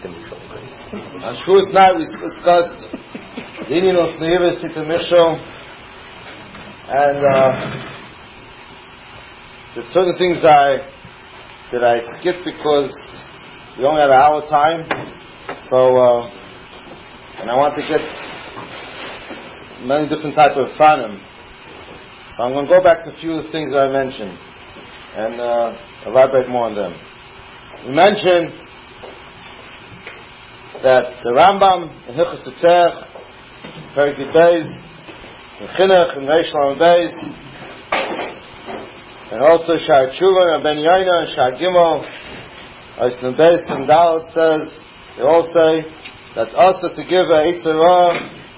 On Shavuos night we discussed the meaning of Neiva Sita Michel, and there's certain things that I skipped because we only had an hour time, so and I want to get many different type of fanim. So I'm going to go back to a few of the things that I mentioned and elaborate more on them. We mentioned that the Rambam in Hilchos Tzech, Perek Beis, in Chinuch, in Reish Lamed Beis, and also Sha'ar Tshuva, and Ben Yaina, and Sha'ar Gimel, Reish Lamed Beis, and Dalet says, they all say, that's also to give a Eitzerah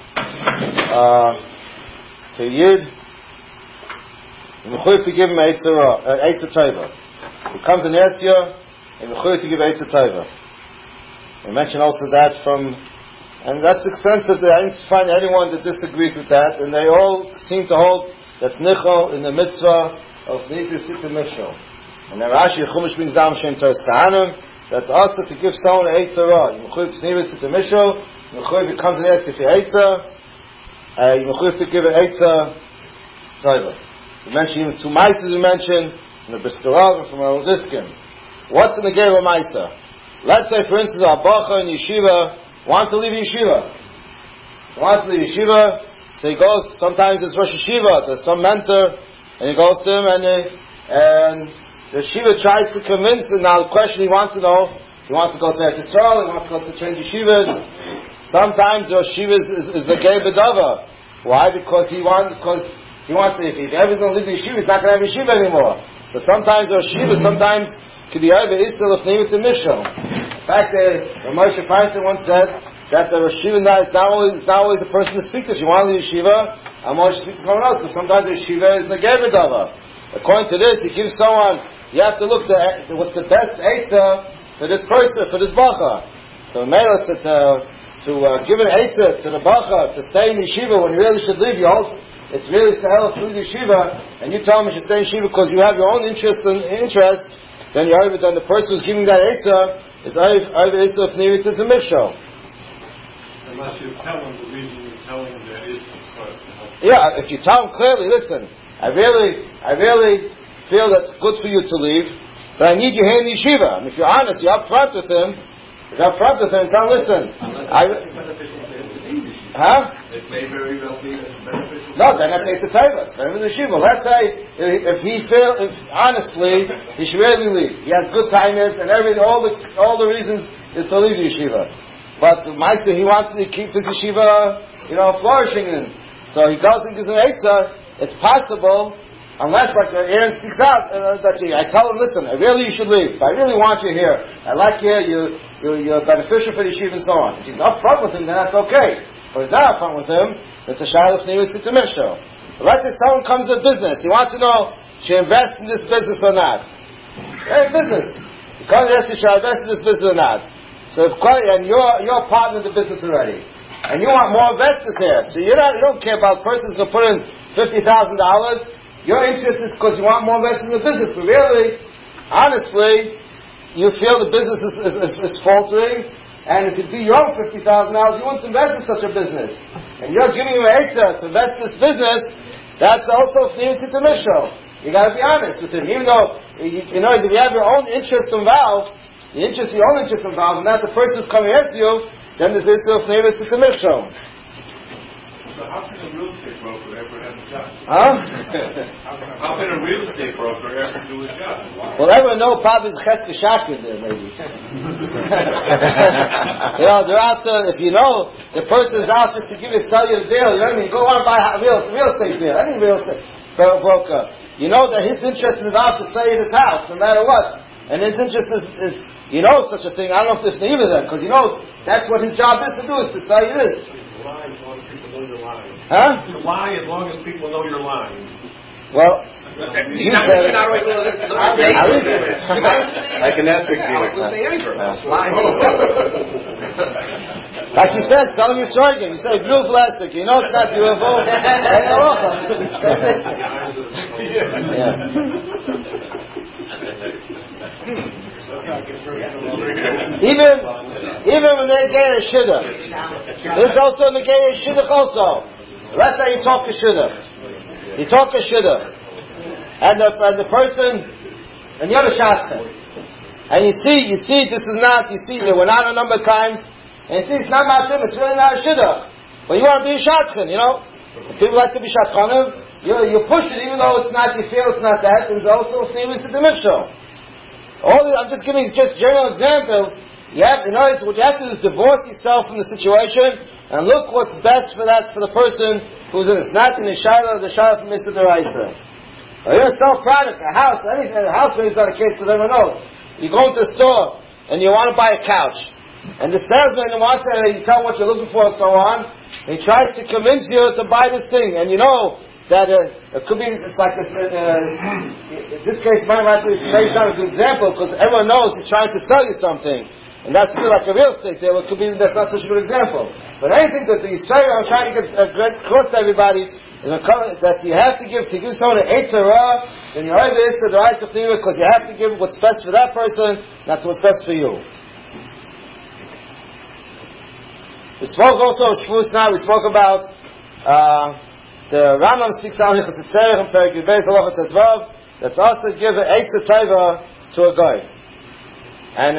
to Yid, and Mechuyev to give him a Eitzah Tova. He comes and asks you, and Mechuyev to give Eitzah Tova. We mentioned also that and that's extensive. I didn't find anyone that disagrees with that, and they all seem to hold that's nichol in the mitzvah of Neiva Sita Michel. And then Rashi Chumash brings down Shem Toras Kahanim, that's also to give someone an Eitzah. You mechuyev to Neiva Sita Michel, you mechuyev he comes and asks if you Eitzah, you mechuyev to give an Eitzah Tova. We mentioned even two Maisas we mentioned, from the Brisker Rav and from our Diskin. What's in the game of Maisa? Let's say, for instance, a bacha in yeshiva wants to leave yeshiva. He wants to leave yeshiva, so he goes, sometimes it's Rosh Yeshiva, there's some mentor, and he goes to him, and the yeshiva tries to convince him. Now the question he wants to know, he wants to go to Eretz Yisrael, he wants to go to change yeshivas. Sometimes Rosh Yeshiva is the gay bedava. Why? Because he wants to, if ever he's going to leave the yeshiva, he's not going to have yeshiva anymore. So sometimes Rosh Yeshiva, sometimes could be over Istel of Neiva to Michel. In fact, Moshe Feinstein once said that the Rosh Yeshiva it's not always the person to speak to. If you want to leave yeshiva, I'm always speak to someone else, because sometimes the yeshiva is negei b'dava. According to this, he gives someone, you have to look at what's the best eitzah for this person, for this bacha. So Mela to give an eitzah to the bacha to stay in yeshiva when you really should leave, it's really to help through the yeshiva, and you tell him you should stay in yeshiva because you have your own interest, then the person who's giving that eitzah is over Isra of Neiva to Michel. Unless you tell him the reason you're telling him that is because. Yeah, if you tell him clearly, listen, I really feel that's good for you to leave, but I need you here in the yeshiva. And if you're honest, you're up front with him, and tell him, listen, It may very well be beneficial. No, then that's Eitzah Tova. It's better than the yeshiva. Let's say if honestly he should really leave. He has good timers and everything. All the reasons is to leave the yeshiva. But Meister, he wants to keep his yeshiva, flourishing. And so he goes and gives an Eitzah. It's possible, unless like Aaron speaks out that I tell him, listen, you should leave. I really want you here. I like you. You're beneficial for the yeshiva and so on. If he's upfront with him, then that's okay. But he's not upfront with him, that's a shayla of Neiva Sita Michel. Let's say someone comes to business, he wants to know, should I invest in this business or not? Hey, business. He comes and asks you, should I invest in this business or not? So and you're a partner in the business already, and you want more investors here, so you don't care about the person who's going to put in $50,000. Your interest is because you want more investors in the business, but really, honestly, you feel the business is faltering. And if it'd be your own $50,000, you wouldn't invest in such a business. And you're giving him an eitzah to invest in this business, that's also Neiva Sita Michel. You gotta be honest with him. Even though, if you have your own interest involved, your own interest involved, and not the person who's coming against you, then there's this of Neiva Sita Michel. So how can a real estate broker ever have a job? Huh? How can a real estate broker ever do a job? Well, everyone knows probably is Cheska Shakir there, maybe. They're out there, if you know, the person is out there to sell you the deal, you know what I mean? Go on and buy a real estate deal, any real estate broker. You know that his interest is out to sell you this house, no matter what. And his interest is such a thing, I don't know if there's Neiva there, because that's what his job is to do, is to sell you this. Huh? You lie as long as people know you're lying. Well, you said it. At least Like an Essex like you said, selling your sorghum. You say beautiful Essex. You know it's not beautiful. Even when they get a shidduch. This is also in the gay shidduch also. Let's say you talk a shidduch. You talk a shidduch. And the person, and you're the shadchan. And you see, this is not, we're not a number of times, and you see, it's not matzim, it's really not a shidduch. But you want to be a shadchan, you know? If people like to be shadchanim, you push it, even though it's not, you feel it's not that, and it's also fnivis at the mikshel. I'm just giving just general examples. What you have to do is divorce yourself from the situation, and look what's best for the person who's in it. It's not in the shayla from Mr. Deraisa. You're a self-product, a house maybe is not a case because everyone knows. You go into a store and you want to buy a couch, and the salesman wants to, you tell him what you're looking for and so on, and he tries to convince you to buy this thing, and you know that it could be, it's like this, in this case might be not a good example because everyone knows he's trying to sell you something, and that's still like a real estate deal. It could be that's not such a good example, but anything that the Yisrael I'm trying to get across to everybody that you have to give someone an Eitz Hara, then you're over to the rights of the because you have to give what's best for that person, that's what's best for you. We spoke also of Shavuos now, we spoke about the Rambam speaks out in Chassid and Perek Yudbeis Halachot Tezvav, that's also to give an Eitz Tova to a guy. And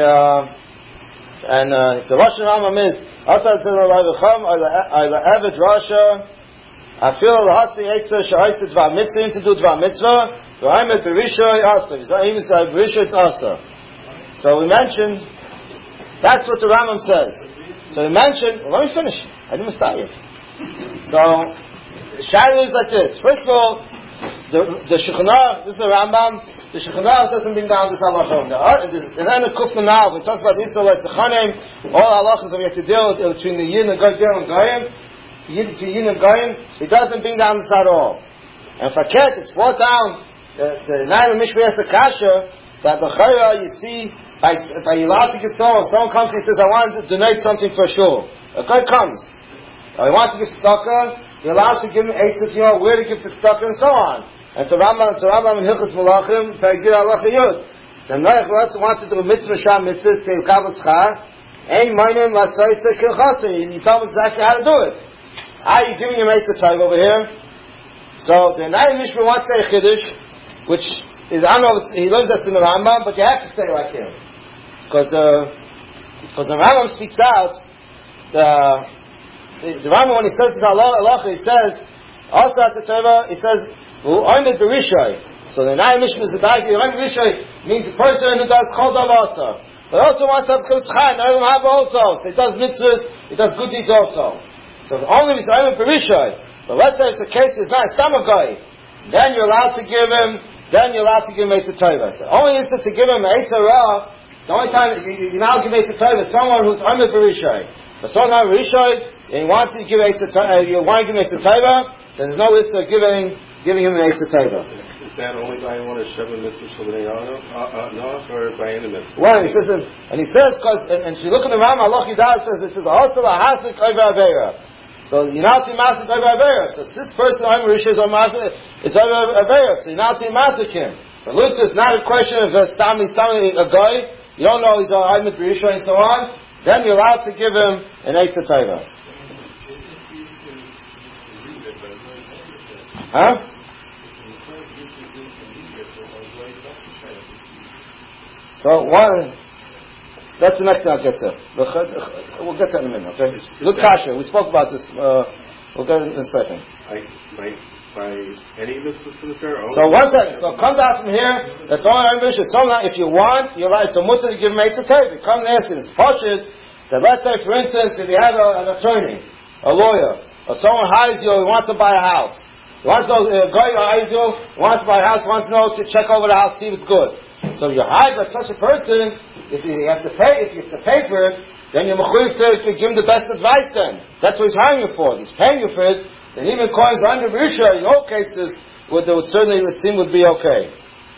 the Lashon Rambam is also to the Leivacham or the Eved Rasha I feel lahasi etzer sha'ised dvar mitzvah to do dvar mitzvah. V'aymed berishoy asa. Even say berishoy it's asa. So we mentioned that's what the Rambam says. So we mentioned. Well, let me finish. I didn't start yet. So Shiloh is like this. First of all, the Shulchan Aruch. This is the Rambam. The Shulchan Aruch doesn't bring down this halachah. And then the Kuf Manav. We talked about Yisrael Sechanim. All halachas that we have to deal with between the Yin and Goyim. Yin and Goyim, it doesn't bring down this at all. And Faket, it's brought down, the Naim Mishpeh has the kasha, that the Chayra, you see, by Yilat Yisrael, if someone comes and says, I want to donate something for sure. A guy comes, I want to give tzedakah, you're allowed to give him 8 cents, where to give the tzedakah, and so on. And so Rambam in Hilchos Malachim, Perek Halacha Yud. The Noach wants to do a mitzvah, Shah mitzvah, Kei Kavos Char, Ein Moinem Latzaisa Kilchatzim. You tell him exactly how to do it. Are you giving him Eitz Tov over here? So the Naim Mishpeh wants to say a Chiddush, which is, I don't know, he learns that's in the Rambam, but you have to say like him. Because the Rambam speaks out, the Rambam when he says this halacha, he says, also at the Torah, he says, Oimed Berishoy. So the Naim Mishpeh is the guy, Oimed Berishoy means a person who does Kol Davasa. But also wants to have Chos Chai, and have also. So he does mitzvahs, he does good deeds also. So only if it's Oimed Berishoy. But let's say it's a case where it's not a stomach guy, then you're allowed to give him Eitz Tova. The only instant to give him Eitz Hara, the only time you now give Eitz Tova is someone who's Oimed Berishoy. But someone not Berishoy, and you want to give Eitz Tova, then there's no instant giving him an Eitz Tova. Is that only by one of Sheva mitzvahs for the Noach, or by any mitzvah? Well, he says, and because, and if you look at the Rambam, Allah Yidah says, it says, also a hasik over Avera. So you're not to master over Avera. So this person, I'm Risha, is over Avera. So you're not to master him. But Luke says, it's not a question of a guy, you don't know he's I'm with Risha and so on, then you're allowed to give him an Eitz Tova. Huh? So that's the next thing I'll get to. We'll get to it in a minute, okay? Look, Kasha, we spoke about this, we'll get it in a second. By any mitzvah for the Torah? So one second, so it comes out from here, that's all I'm wishing. So if you want, you're right, it's a mutter to give him Eitz Tova. It comes and asks, it's poshut, that let's say, for instance, if you have an attorney, a lawyer, or someone hires you, he wants to buy a house. He wants to know, a guy hires you, wants to buy a house, wants to know to check over the house, see if it's good. So you're hired by such a person, if you have to pay for it, then you're mechuyev to give him the best advice then. That's what he's hiring you for. He's paying you for it, then even coins under Berisha, in all cases, would certainly seem would be okay.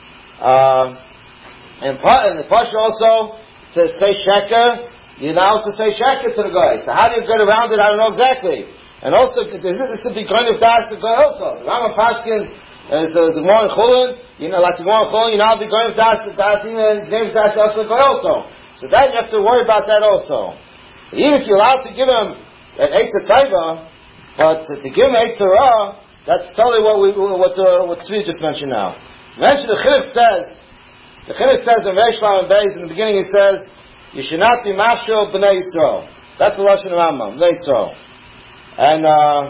And the Pasha also, to say sheker, you're now to say sheker to the guy. So how do you get around it? I don't know exactly. And also, this would be going of das the guy also. The Rambam Paskins, So the more in Chulin, like the more in Chulin, you're not be going with Das even the name of Das also go also. So that you have to worry about that also. Even if you're allowed to give him an Eitz Taiva, but to give him Eitz Ra, that's totally what Tzvi just mentioned now. Mention the Chinuch says in Reish Lamed Beis in the beginning he says, you should not be Mashal B'nai Yisrael. That's the Lashon of Rambam, B'nai Yisrael. And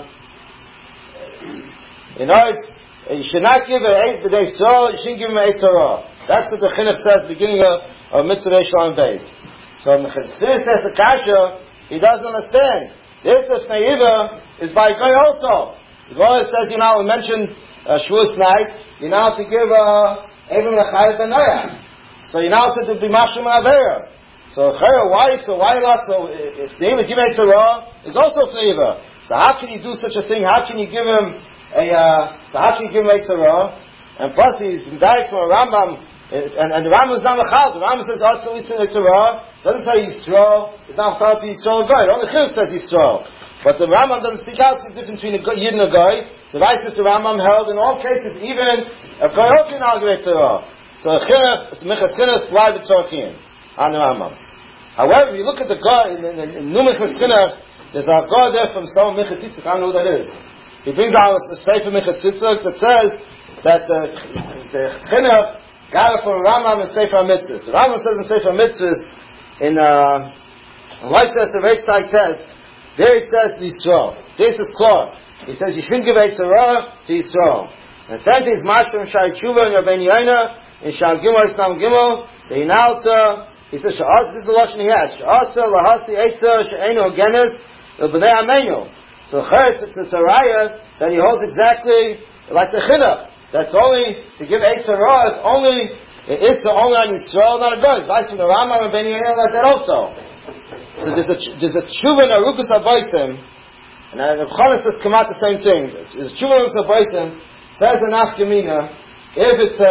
you should not give an Eitz B'nai Yisrael, you shouldn't give him an Eitz Ra. That's what the Chinuch says beginning of Mitzvah Reish Lamed Beis. So when the Chassidus says a kasha, he doesn't understand. This Lifnei Iva is by Goy also. The Gemara says, we mentioned Shavuos night, you're now to give Evim L'Chayil Ben Noach. So you're now to be Mashum Avera. So why not? So if the Iva give Eitz Ra, is also Lifnei Iva. So how can you do such a thing? How can you give him Eitz Ra? And plus he's died from a Rambam, and the Rambam is not Mechal. The Rambam says, Eitz Ra, doesn't say Yisrael, it's not Mechal to Yisrael Goy. Only Chinuch says Yisrael. But the Rambam doesn't speak out the difference between a Yid and a Goy. So right as the Rambam held, in all cases, even a Goy also can argue Eitz Ra. So a Chinuch, Minchas Chinuch, fly with Tzorchim on the Rambam. However, you look at the Goy, in New Minchas Chinuch, there's a Goy there from some Minchas Yitzchak, I don't know who that is. He brings out a Sefer Minchas Yitzchak that says that the Chinuch got it from Rambam in Sefer HaMitzvahs. The Rambam says in Sefer HaMitzvahs, in Leitzes of Eichside test, there he says to Yisrael. This is clear. He says you shouldn't give Eitz Ra to Yisrael. And the same thing is Mashra and Shai Tshuva and Rabbeinu Yoina in Shal Gimel Islam Gimel. The Inalta. He says this is the lashon he has. She'asa lahasi Eitz Ra she'enu hagenes l'bnei Amenu. So it's a raya that he holds exactly like the Chinuch. That's only to give Eitz Ra. It's only on Yisrael, not a Goy. It's vice from the Rambam and Rabbeinu Yoina like that also. So there's a tshuva in Arukas HaBoisim, and the Chanan says come out the same thing. There's a tshuva in Arukas HaBoisim, says the Nafkamina, if it's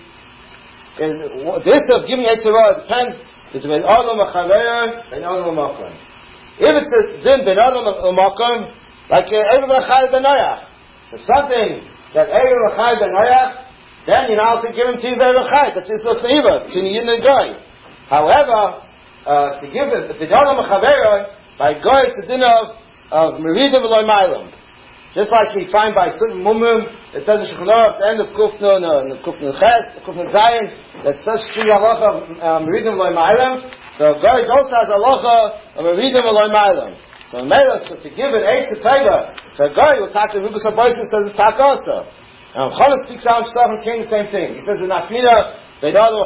this of giving Eitz Ra, it depends, it's Ben Adam HaChaver, Ben Adam HaMakom. If it's a din Ben Adam HaMakom, like Evim L'Chayil Ben Noach, so something that Evim L'Chayil Ben Noach, then you're now to give him to Evim L'Chayil, that's his Lifnei Iva, to Yin and Goy. However, to give it, if it's Adam Chavera, by Goy, it's a din of Merida V'loy Mailam. Just like you find by certain Mumum, it says in Shulchan Aruch at the end of Kufnun, Kufnun Ches, Kufnun Zayin, that such thing halacha of Merida V'loy Mailam. So Goy also has halacha of Merida V'loy Mailam. So in Melos, to give it Eitz Taiva, so Goy will talk to Rukus HaBoisim says it's tak also. And Chanan speaks out himself and King the same thing. He says in Akmina, so you have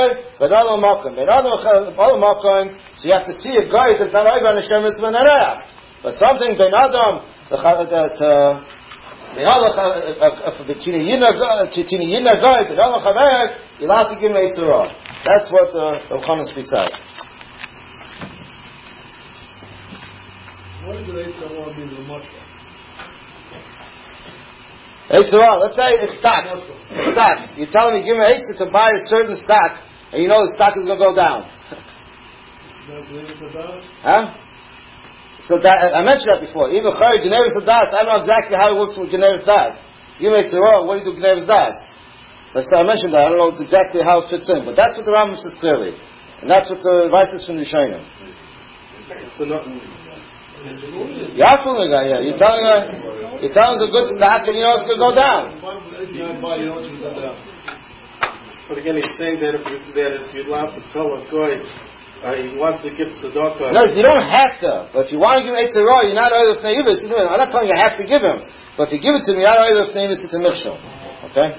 to see a guy that's not over on Hashem Mitzvah Nereach. But something Ben Adam between a Yidna guy, Ben Adam Chaver, you'll have to give him Eitz Ra. That's what Rav Chanan speaks out. What does Eitz Ra mean to Moshe? Eitz Ra, let's say it's stock. You're telling me give me Eitz to buy a certain stock, and you know the stock is going to go down. Huh? So that I mentioned that before. Even Chari, Gnevis Das, I don't know exactly how it works with Gnevis Das. Give me Eitz Ra, what do you do Gnevis Das? So I mentioned that, I don't know exactly how it fits in, but that's what the Rambam says clearly. And that's what the advice is from the Rishonim. So You're fooling the guy, yeah. You're telling it's a good stock and you know it's going to go down. But again, he's saying that if you're allowed to tell a guy he wants to give tzedakah. No, you don't have to. But if you want to give Eitz Ra, you're not over Lifnei Iva. I'm not telling you have to give him. But if you give it to me, you're not over Lifnei Iva. It's a Michshel. Okay?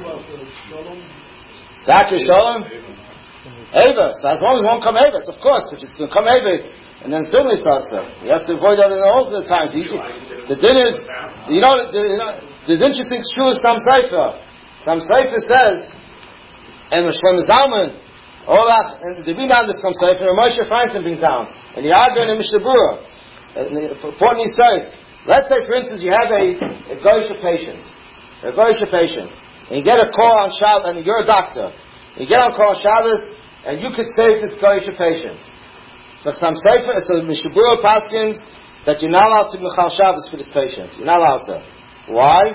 Dr. Shalom? Eva. So as long as it won't come Eva, it's of course. If it's going to come Eva, and then certainly it's also. You have to avoid that in all the times. The din is, there's interesting shul Sam Sefer. Sam Sefer says, and Shlomo Zalman, and they bring down the Sam Sefer, and Moshe Feinstein brings down, and the Yadrin and Mishnah Berurah. Important he said, let's say for instance you have a Goyish patient, and you get a call on Shabbos, and you're a doctor, you get on call on Shabbos, and you could save this Goyish patient. So Sam Sefer, so Mishnah Berurah paskins that you're not allowed to Mechal Shabbos for this patient. You're not allowed to. Why?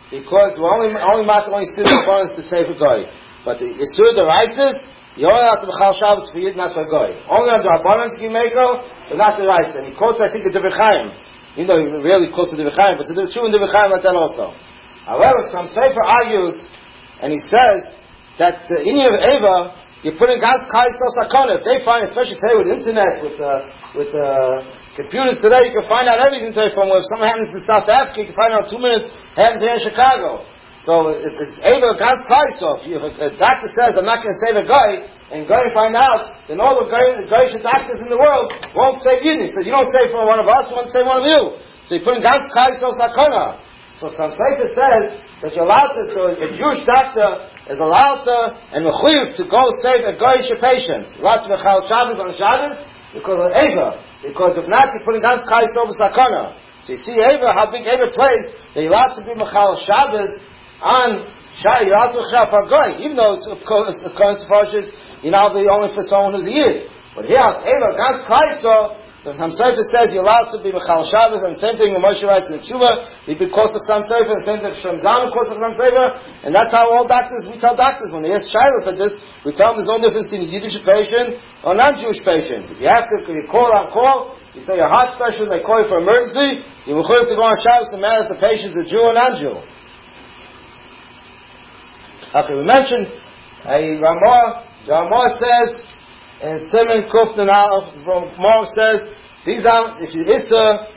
because we're only sitting in to save a guy. But the Yisur D'Raisis, you're only allowed to B'chal Shabbos for Yid, not for a guy. Only on the Rabbanan can you make go, but not the Reis. And he quotes, I think, the Divrei Chaim. He really quotes the Divrei Chaim, but the true in Divrei Chaim like that also. However, some Sefer argues, and he says that the Inyan of Eva, you put in God's Kaisos Sakona. If they find, especially today with internet, with computers today, you can find out everything today from if something happens in South Africa, you can find out in 2 minutes, happens here in Chicago. So it's Eva God's Kaisos. If a doctor says, I'm not going to save a guy, and go and find out, then all the Goyish doctors in the world won't save you. He says, you don't save one of us, you won't save one of you. So you put in God's Kaisos Sakona. So some Sefer says that you're allowed to, so a Jewish doctor is allowed to, and mechuyev to go save a Goyish patient. Allowed to B'chal Shabbos on Shabbos because of Eva. Because if not, you're putting God's Kaisos Sakona. So you see Eva, how big Eva plays, that you're allowed to be B'chal Shabbos on Shabbos, you're allowed to B'chal for a Goy, even though it's Kohen Sepharshis, you're not only for someone who's a Yid. But here, Eva, God's Kaisos, so some Sefer says you're allowed to be B'chal Shabbos, and the same thing when Moshe writes in Tshuva, he be quotes of some Sefer, and the same thing Shem Zalman quotes of some Sefer, and that's how all doctors, we tell doctors, when they ask Shiloh like this, we tell them there's no difference between a Yiddish patient or a non-Jewish patient. If you have to, you call on call, you say your heart specialist, they call you for emergency, you're required to go on Shabbos, no matter if the patient's a Jew or non-Jew. Okay, we mentioned a Ramah says, and Simon Kufnan Ramah says, these are, if you Issa,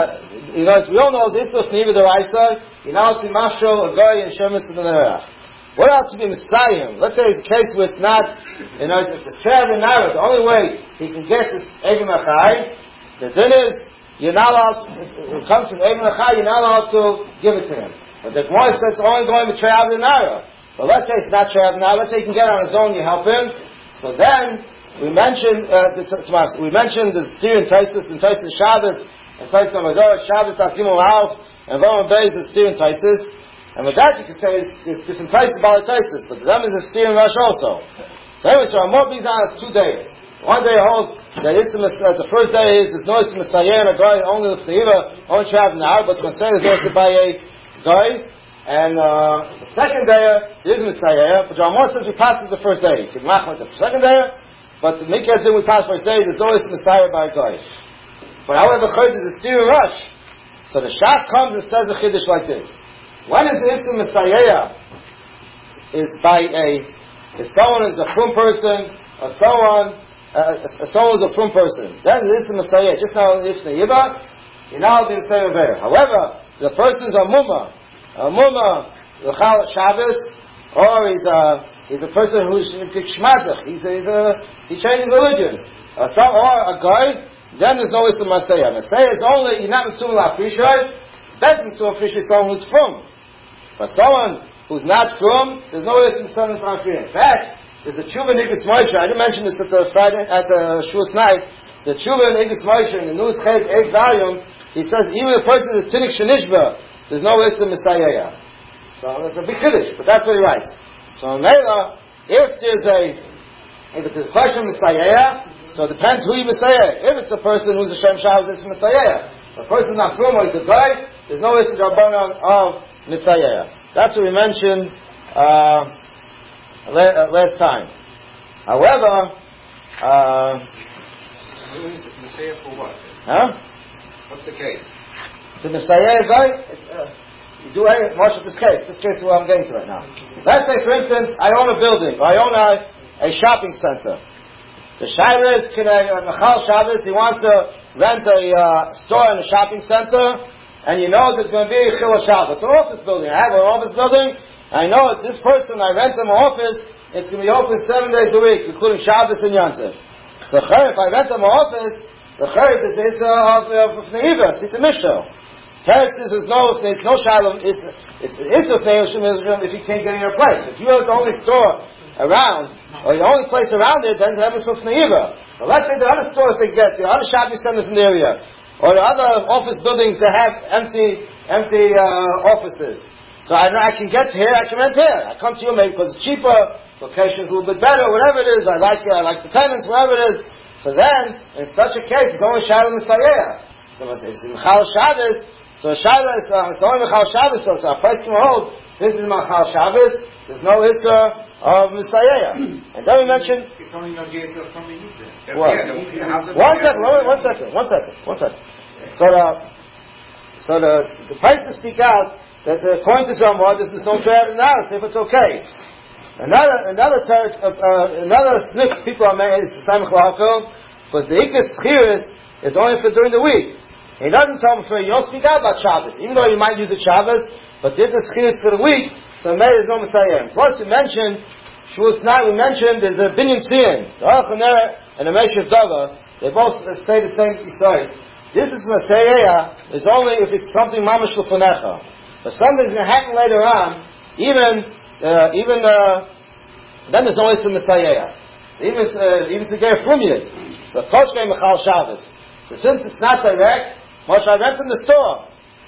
we all know it's Issa Fniva D'Oraisa, you know to be Mashal, a guy, and Shemus of the Nerach. What else to be Messiah? Let's say it's a case where it's not, it's a traveling Nara, the only way he can get this Evim Achai, the din is, you're not allowed to, it comes from Evim Achai, you're not allowed to give it to him. But the Gemara says it's only going to traveling Nara. But let's say it's not traveling Nara, let's say he can get on his own, you help him. So then, we mentioned the steer in Taisus Shabbos, and Taisus Amazorah, Shabbos, Takim Al, and Vama Beis, the steer in Taisus. And with that, you can say there's different Taisus, Bala Taisus, but them is a steer in Rosh also. So anyway, so Ramah brings down as 2 days. One day holds that the first day is noise in the Sayer, and a guy only with the Eva, only traveling now, but when say is noise by a guy. And the second day there is Messiah, but Ramah says we pass it the first day. You can mach with the second day. But the Mikra we pass first day, there's always Messiah by a guy. But however, Chayt is a steer rush. So the Shach comes and says the Chiddush like this. When is the Isra Messiah? Is by if someone is a frum person, or someone is a frum person. Then the Isra Messiah. Just now, if the Yiba, you're now the Messiah there. However, the person is a Mumma, L'chal Shabbos, or he's a person who's shmadach. He changes religion. Or a guy, then there's no Isra Messiah. Messiah is only, you're not Mitzvah L'Afrishay, that's Mitzvah L'Afrishay, someone who's frum. For someone who's not frum, there's no Isra L'Afrishay. In fact, there's the Tshuva Nigis Moshe. I didn't mention this at the Shavuos night. The Tshuva Nigis Moshe in the Nus Chet 8th volume, he says even the person is Tinnik Shenishba, there's no Isra Messiah. So that's a big Kiddush, but that's what he writes. So Mela, if it's a question of Messiah, so it depends who you Messiah. If it's a person who's a Shem Shabbos, it's Messiah. If a person's not frum or he's a guy, there's no Isra Rabbanan of Messiah. That's what we mentioned last time. However, Messiah for what? Huh? What's the case? It's a Messiah guy. You do much of this case. This case is what I'm getting to right now. Let's say, for instance, I own a building. I own a shopping center. The Shilas can Machal Shabbos. He wants to rent a store in a shopping center, and you know there's going to be a Chil Shabbos, an office building. I have an office building. I know that this person, I rent him an office. It's going to be open 7 days a week, including Shabbos and Yontif. So if I rent him an office, the Chayr is the Isra of Neiva, Sita Mishal. Teretz is there's no Shalom. It's if you can't get in your place. If you have the only store around, or the only place around it, then have a Suf Neiva. But let's say there are other stores they get, the other shopping centers in the area, or the other office buildings that have empty offices. So I can get here, I can rent here. I come to you maybe because it's cheaper, location a little bit better, whatever it is. I like the tenants, whatever it is. So then, in such a case, it's only Shalom Messiah. So if it's Michal Shabbos, So Shaila is only Mechal Shabbos. So a place can hold, since it's Mechal Shabbos, there's no Issa of Messiah. And then we mentioned. What? One second. So the place to speak out that according to Ramah, there's no Treyad in the house if it's okay. Another sniff people are made is the Samech Lahakol, because the Ikkas Chiris is only for during the week. He doesn't tell me you don't speak out about Shabbos, even though you might use it Shabbos, but the Ikkas Chiris for the week, so maybe there's no Messiah. Plus we mentioned, there's a Binyan Tzion, the Alchaner and the Meshav Dava, they both say the same side. This is Messiah is only if it's something mamash l'fanecha. But something's going to happen later on, then there's always the Messiah. So even to get from it. So Koshkei Mechal Shabbos. So since it's not direct, Moshe, I rent in the store,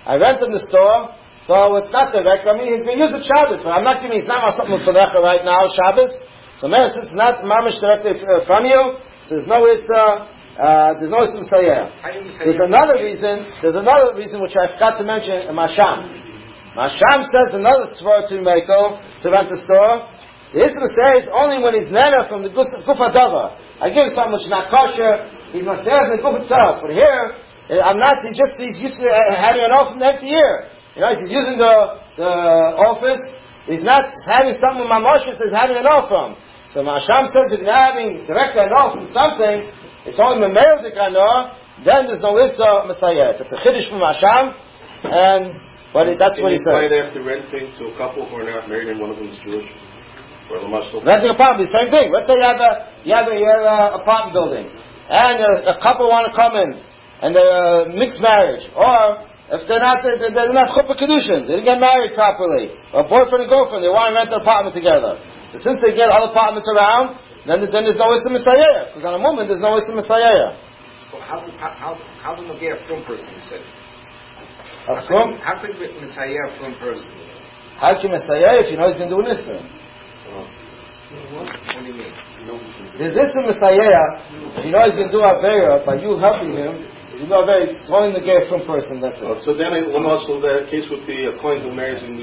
so it's not direct. I mean, he's been used with Shabbos, but I'm not giving. It's not something l'fanecha right now, Shabbos. So maybe since it's not mamash directly from you, so there's no Messiah. There's another reason which I forgot to mention in Masham. Masham says another svara to Meiko to rent the store. The Issa Messiah is only when he's nana from the Gufa Dava. I give something which is not kosher, he's not there from the Guf itself. But here, he's used to having an office next year. He's using the office, he's not having something with Mamoshes, he's having an off from. So Masham says if you're having directly an off from something, it's only Memel de Ganor, then there's no Issa Messiah. It's a Chiddush from Masham, that's what he says. Why they have to rent things to a couple who are not married and one of them is Jewish? Renting apartment, the same thing. Let's say you have a apartment building, and a couple want to come in, and they're mixed marriage, or if they don't have chuppah kedushin, they didn't get married properly, or boyfriend and girlfriend, they want to rent an apartment together. So since they get other apartments around, then there's no Issa Messiah, because on a moment there's no Issa Messiah. So how do you get a from person? You said. A from? How could you Messiah from person? How can Messiah if you know he's going to do an Issa? What do you mean? There's Issa Messiah, if you know he's going to do Avera, by you helping him, you know Avera, it's only the gay from person, that's it. So then also the case would be a coin who marries a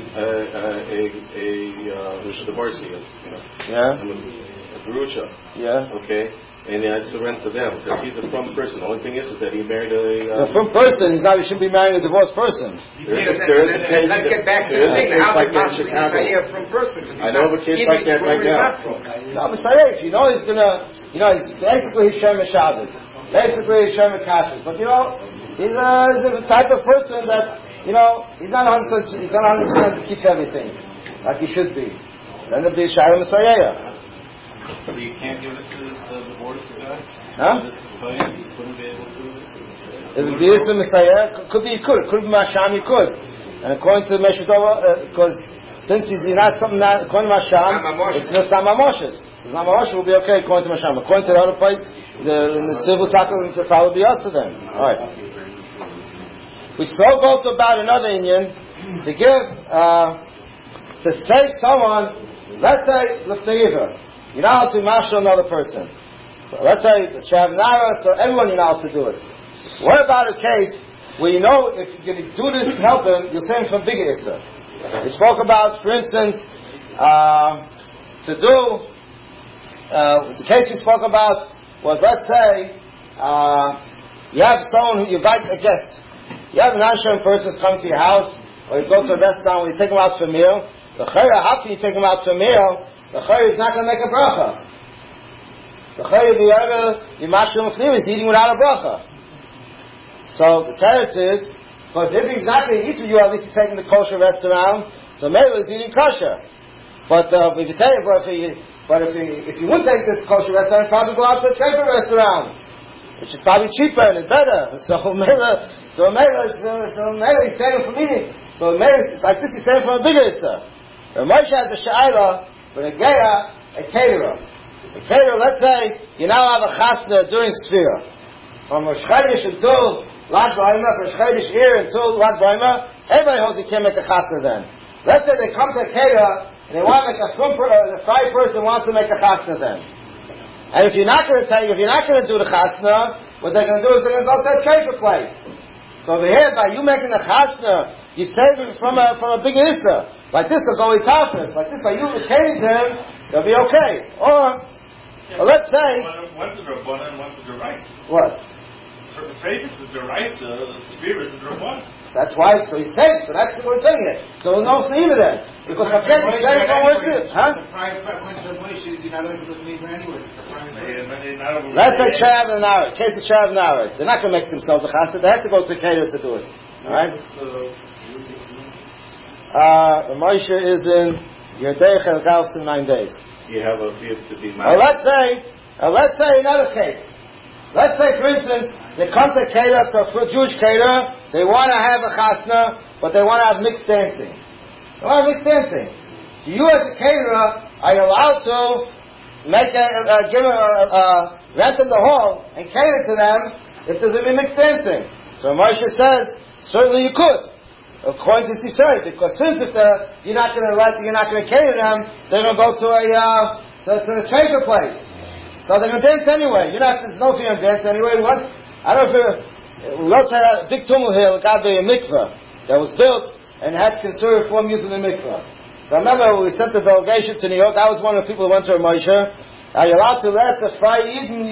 divorcee, Yeah. A Garusha. Yeah. Okay. And he had to rent to them because he's a from person. The only thing is that he married a. The from person is not. He shouldn't be marrying a divorced person. Let's get back to the thing. How could possibly Messiah from person? I know of a case like that right now. No, Messiah. If you know he's gonna, it's basically he's Shem Shabbos. Basically he's Shem Kashrus. But he's a type of person that he's not 100%. He's not 100% to keep everything like he should be. Then the Shaya Messiah. So you can't give it to the divorce guy? Huh? This is fine, you couldn't be able to? If it is a Messiah, could be Masham, you could. And according to Meshutova, because since he's not something that, according to Masham, it's not Mamoshes. It's not Mamoshes will be okay according to Masham. According to the other place, the civil tackle will probably be us to them. Alright. We spoke also about another Indian, to give, to say someone, let's say, L'fteiva. You're not allowed to marshal another person. So let's say Shav Nara, so everyone you're not allowed to do it. What about a case where if you're going to do this to help him, you'll send him from bigger Issa? We spoke about, for instance, the case we spoke about was, let's say, you have someone who you invite a guest. You have an unsure person who's coming to your house, or you go to a restaurant where you take him out for a meal. How can you take him out for a meal? The Chayr is not going to make a bracha. The Chayr is eating without a bracha. So the teretz is, because if he's not going to eat with you, at least he's taking the kosher restaurant, so maybe he's eating kosher. But if you wouldn't take the kosher restaurant, you'd probably go out to a treasure restaurant, which is probably cheaper and it's better. So maybe he's saving from eating. So maybe like this, he's saving from a bigger issa. Moshe has a sha'ila. But a caterer. A caterer, let's say, you now have a chasna during Sfira. From Rosh Chodesh until Lag B'Omer, Rosh Chodesh until Lag B'Omer, everybody holds you can't make a chasna then. Let's say they come to a caterer, and they want to make a fried person wants to make a chasna then. And if you're not going to do the chasna, what they're going to do is they're going to go to a treasure place. So over here, by you making a chasna, you save him from a bigger issa. Like this will go itafis. Like this, by you retaining to him, they'll be okay. Or, well, let's say... What's the Rabbanan and what's the right? What? For the favorite is the right, the spirit is the Rabbanan. That's why it's so he's safe. So that's what we're saying it. So we'll know for even then. Because Hakesh is very worth it. Huh? Let's say Trav and Nara. Case of Trav and Nara. They're not going to make themselves a chassid. They have to go to Kedah to do it. Alright? The Moshe is in Yerdei Chelgaus in 9 days. You have to be let's say another case. Let's say, for instance, they come to Kedah, for Jewish Kedah, they want to have a chasna, but they want to have mixed dancing. They want to have mixed dancing. So you as a caterer are you allowed to make rent them the hall and cater to them if there's going to be mixed dancing? So Moshe says, certainly you could, according to Sisei, because since if you're not going to cater them, they're going to go to a treasure place. So they're going to dance anyway. There's no fear of dance anyway. We also had a big tumult here, a mikveh that was built and had conserved form using the mikveh. So I remember when we sent the delegation to New York, I was one of the people who went to a Moshe. Are you allowed to let the Fry Eden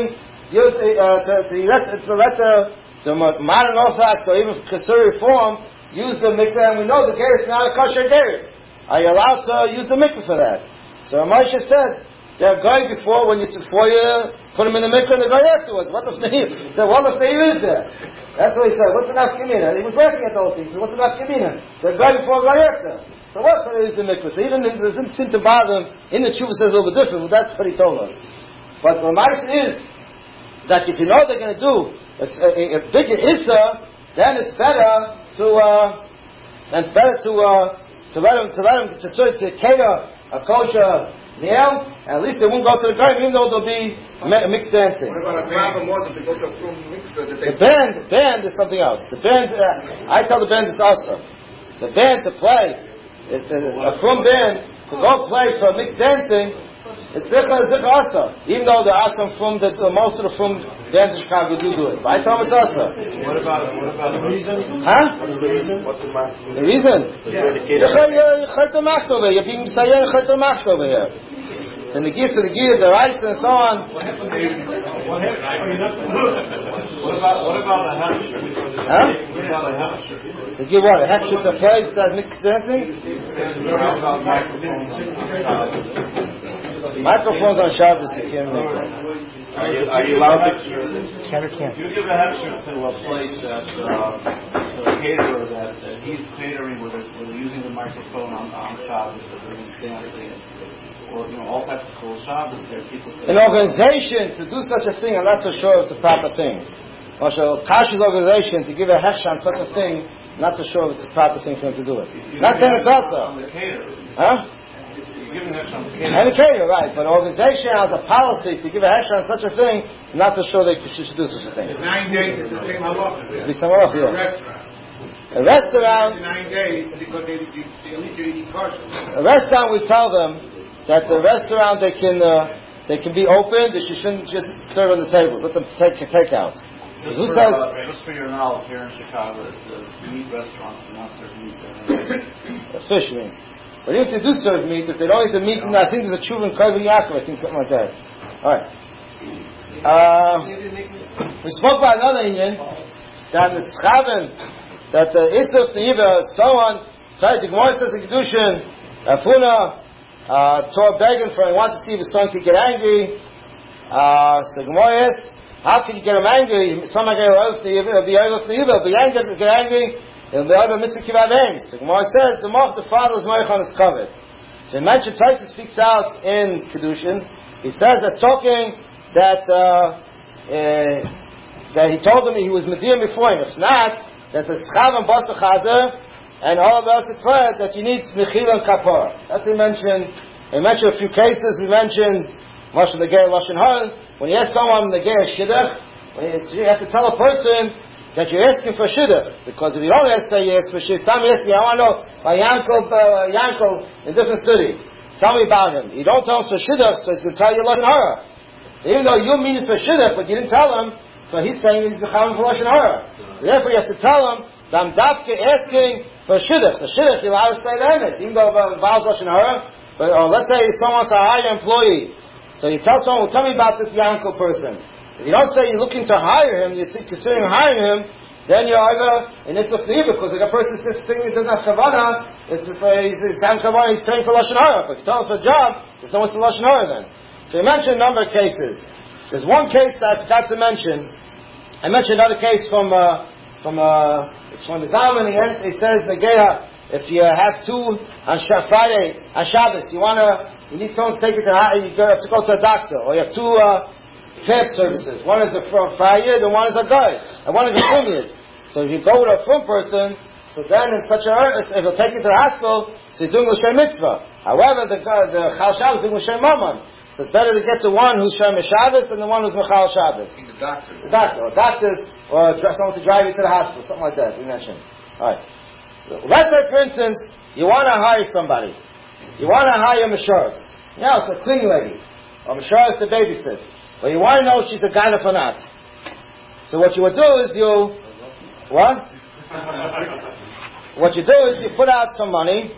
let the modern Orthodox or even conservative form use the mikveh, and we know the gerus is not a kosher gerus. Are you allowed to use the mikveh for that? So Moshe said, they're going before you put them in the mikveh, and they're going afterwards. What if they said, what if they is there? That's what he said. What's the nafkamina? He was laughing at the whole thing. He said, what's the nafkamina? They're going before going after. So what's the is the mikveh? So he didn't seem to bother him. In the tshuva says a little bit different, but that's what he told him. But the ma'aseh is that if you know they're going to do a bigger issa, then it's better to let them to cater a kosher meal, and at least they won't go to the grave, even though there'll be mixed dancing. What about a problem was if they go to a from mixer that they... The band is something else. The band, I tell the band is also. The band to play, a from band to go play for mixed dancing, it's zikha also. Even though there are some from that most of the from bands in Chicago do it. But I tell them it's also. What about the reason? Huh? What's the reason? What's the matter? The reason? You're being Messiah over here. And the gears, the rice, and so on. What about a hechsher? Huh? What about a hechsher? To give what? A hechsher to place that mixed dancing? Microphones on Shabbos, you can't make that. Are you allowed to? Can't. You give a hechsher to a place that's to a caterer that he's catering with using the microphone on Shabbos, or dancing. Or, all types of cool Shabbos there. An organization to do such a thing, I'm not so sure it's a proper thing. Also, Kashi's organization to give a hechsher on such a thing, not so sure it's a proper thing for him to do it. Not saying it's also. Huh? You're giving hechsher on the And a caterer, right. But an organization has a policy to give a hechsher on such a thing, I'm not so sure they should do such a thing. 9 days is the same halacha. Be some off, yeah. A restaurant. 9 days because they need to eat kosher. A restaurant, we tell them that the restaurant they can be open. They shouldn't just serve on the tables. Let them take out. Who says? Just for your knowledge, here in Chicago, the meat restaurants do not serve meat. Fish meat. But if they do serve meat, if they don't eat the meat, I think there's a tshuva in Kavim Yaakov. I think something like that. All right. We spoke about another Indian that the Schaven, that the Isuf, the Iva, so on. Sorry, the Gemara says in Kedushin, Afuna. Torah begging for him, he wanted to see if his son could get angry. So the Gemara asked, how can you get him angry? Some guy will be able to get angry, he'll be able to mitzvah kibbutz hands. So the Gemara says, the father's moichan is covered. So he mentioned, Taisa speaks out in Kedushin, he says that's talking that he told him he was Medium before him. If not, there's a Schav and Basa Chazer, and all of us declared that you need Mechil and Kapara. That's what he mentioned. We mentioned a few cases. We mentioned Moshe the Ger Lashon Hara. When you ask someone the Ger Shidduch, you have to tell a person that you're asking for Shidduch. Because if you don't say you ask for Shidduch, tell me, I want to know by Yankel in a different city. Tell me about him. You don't tell him for Shidduch, so he's going to tell you Lashon Hara. Even though you mean it for Shidduch, but you didn't tell him, So he's saying he's Mechavan for Lashon Hara. So therefore you have to tell him that I'm Dafke asking for Shidduch. The Shidduch you're allowed to say the Emes, even though it involves Lashon Hara. But let's say someone wants to hire an employee. So you tell someone, well, tell me about this Yankel person. If you don't say you're looking to hire him, you're considering hiring him, then you're either in Isuf Niva, because if a person says thinking he doesn't have Kavanah, he's having Kavanah, he's saying for Lashon Hara. But if you tell him for a job, there's no one for Lashon Hara then. So you mentioned a number of cases. There's one case that I forgot to mention. I mentioned another case from the Zalman. He says, Negeah, if you have two on Friday, on Shabbos, you need someone to take it you have to go to a doctor, or you have two cab services. One is a Friday, and one is a guy, and one is a Fumid. So if you go with a Fum person, so then in such a if you'll take it to the hospital, so you're doing L'Shem Mitzvah. However, the Chal Shabbos is doing L'Shem Mammon. So it's better to get to one who's Shem Shabbos than the one who's Mechal Shabbos. The doctor. The doctor, or doctors, or someone to drive you to the hospital, something like that, we mentioned. Alright. Let's say, for instance, you want to hire somebody. You want to hire a Meshuras. It's a cleaning lady. Or Meshuras to babysit. But you want to know if she's a Ganav or not. So what you would do is what? What you do is you put out some money.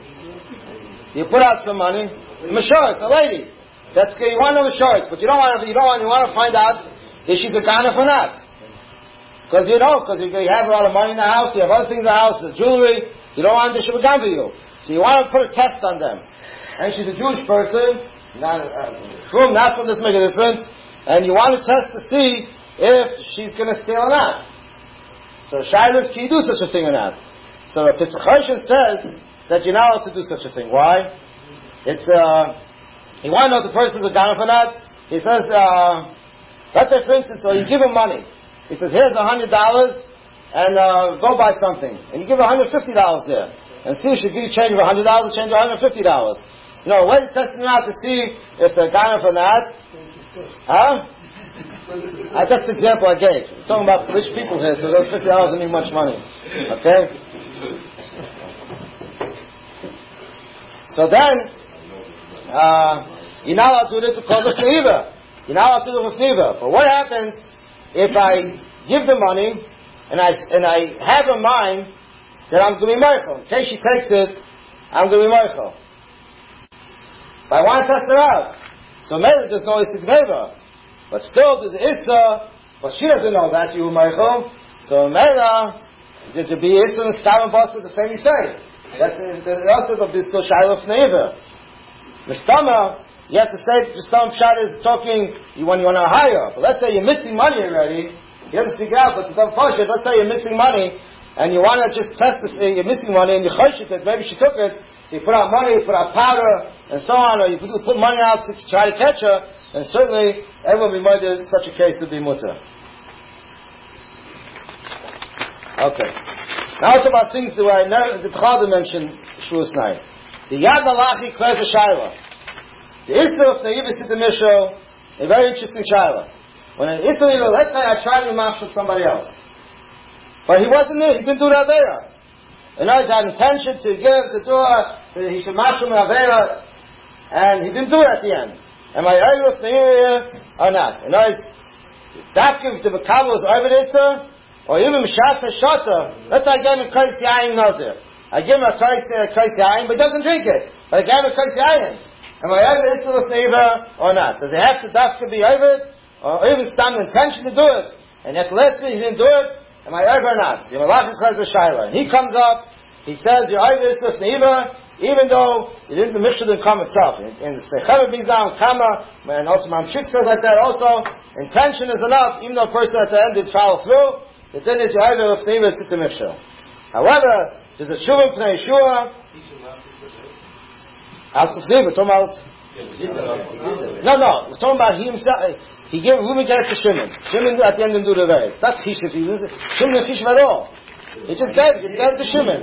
Meshuras, a lady. That's good. You want to know Meshuras, but you want to find out if she's a Ganav or not. Because you have a lot of money in the house, you have other things in the house, the jewelry, you don't want the Shabbat for you. So you want to put a test on them. And she's a Jewish person, not from this make a difference, and you want to test to see if she's going to steal or not. So Shiloh, can you do such a thing or not? So Pesach Harshan says that you're not allowed to do such a thing. Why? It's, you want to know if the person's a Ganav or not? He says, let's say for instance, so you give him money. He says, here's $100 and go buy something. And you give $150 there. And see if she'll give you change of $100 or change of $150. When you're testing out to see if they're Ganav or not. Huh? That's the example I gave. We're talking about rich people here, so those $50 don't need much money. Okay? So then, you're not allowed to do it because of Fneiva. You're not allowed to do it for Fneiva. But what happens if I give the money and I have in mind that I'm going to be Meichel? In case she takes it, I'm going to be Meichel. But I want to test her out. So maybe there's no Isik Neva. But still there's Issa, but she doesn't know that you were Meichel. So maybe there be Issa and Stav and Botz the same you say. That's also the be still Shiloh Neva. The stomach, you have to say the stomach shot is talking when you want to hire. But let's say you're missing money already. He doesn't speak out, but it's a function. Let's say you're missing money, and you want to just test to say you're missing money, and you choshet it, maybe she took it, so you put out money, you put out powder, and so on, or you put money out to try to catch her, and certainly everyone will be murdered. Such a case would be mutter. Okay. Now it's about things that I never, the Chada mentioned Shavuos night. The Yad Malachi clears a Shiloh. The Isuf, the Yivis to Misho, a very interesting Shiloh. When an Isuf, let's say I tried to mash with somebody else. But he wasn't there, he didn't do the Aveira. And now he had intention to give the door, he should mash him with Aveira, and he didn't do it at the end. Am I over with the area or not? And now that gives the Makabal was over Isuf, or even Mishata Shata. Let's say I gave him a Kais Yain Nazir. I give him a Kais Yain, but he doesn't drink it. But I gave him a Kais Yain. Am I over Isuf with Neva or not? Does it have to Dafka be over? Or even stand the intention to do it? And yet last week he didn't do it? Am I over or not? He comes up, he says, you're over Isuf Neva, even though the Mishnah didn't come itself. In the Secheva brings down Kama, and also Mamshik says like that also, intention is enough, even though a person at the end did follow through, the thing is, you're over Neva is to Mishnah. However, there's a Shuvah Pnei Yeshua, we're talking about, no, we're talking about he himself. He gave Reuben gave it to Shimon. Shimon at the end didn't do the very. That's Chishif. Shimon didn't Chishif at all. He just gave it to Shimon.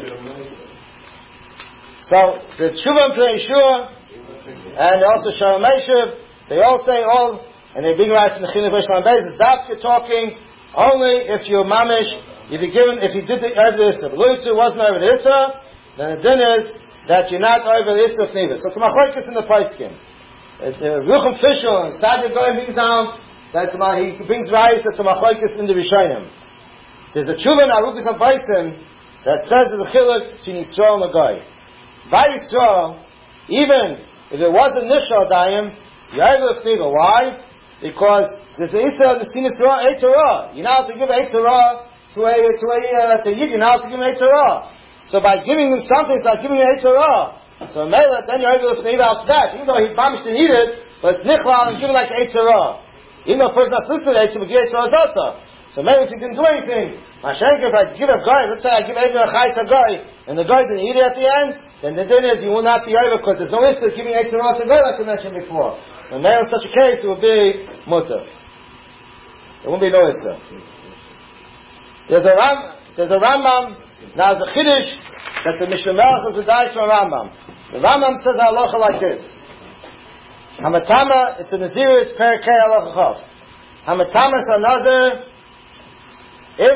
So the Shuvah Pnei Yeshua and also Shalom Meshiv, they all say and they bring right from the Chinuch Bishlam Beis. That's you're talking only if you're mamish. If you did the Erev Issa, but Luitzu wasn't Erev Issa, then the din is that you're not over the Issa of Neva. So it's a machlokes in the Paiskim. Rucham Fishel and Sadia Goyim brings down he brings rayas that's a machlokes in the Rishonim. There's a tshuva in Arukas HaBaisim that says the chiluk between Yisrael and the Goy. By Yisrael, even if it was a nishal dayim, Yavel Fniva. Why? Because there's an Isra of the Sinus Eitzara. You're not to give Eitzara to Yid, you're not to give him Eitzara. So by giving him something, it's like giving him Eitzara. So Mela, then Yavel Fniva after that. Even though he promised to eat it, but it's Nichlal and give it like Eitzara. Even though a person not listening to Eitzara, but give Eitzara also. So maybe if he didn't do anything, Mashenka, if I give a guy, let's say I give Eitzara Chai to a guy, and the guy didn't eat it at the end, then the dinner you will not be over because there's no issue of giving Eitzara to a guy like I mentioned before. So maybe in such a case it will be mutter. There won't be no issue. There's a Rambam, now there's a Chiddush that the Mishnah Melech is died from a Rambam. The Rambam says halacha like this. Hamatama, it's a Nazirus Perikei halacha chav. Hamatama is another Im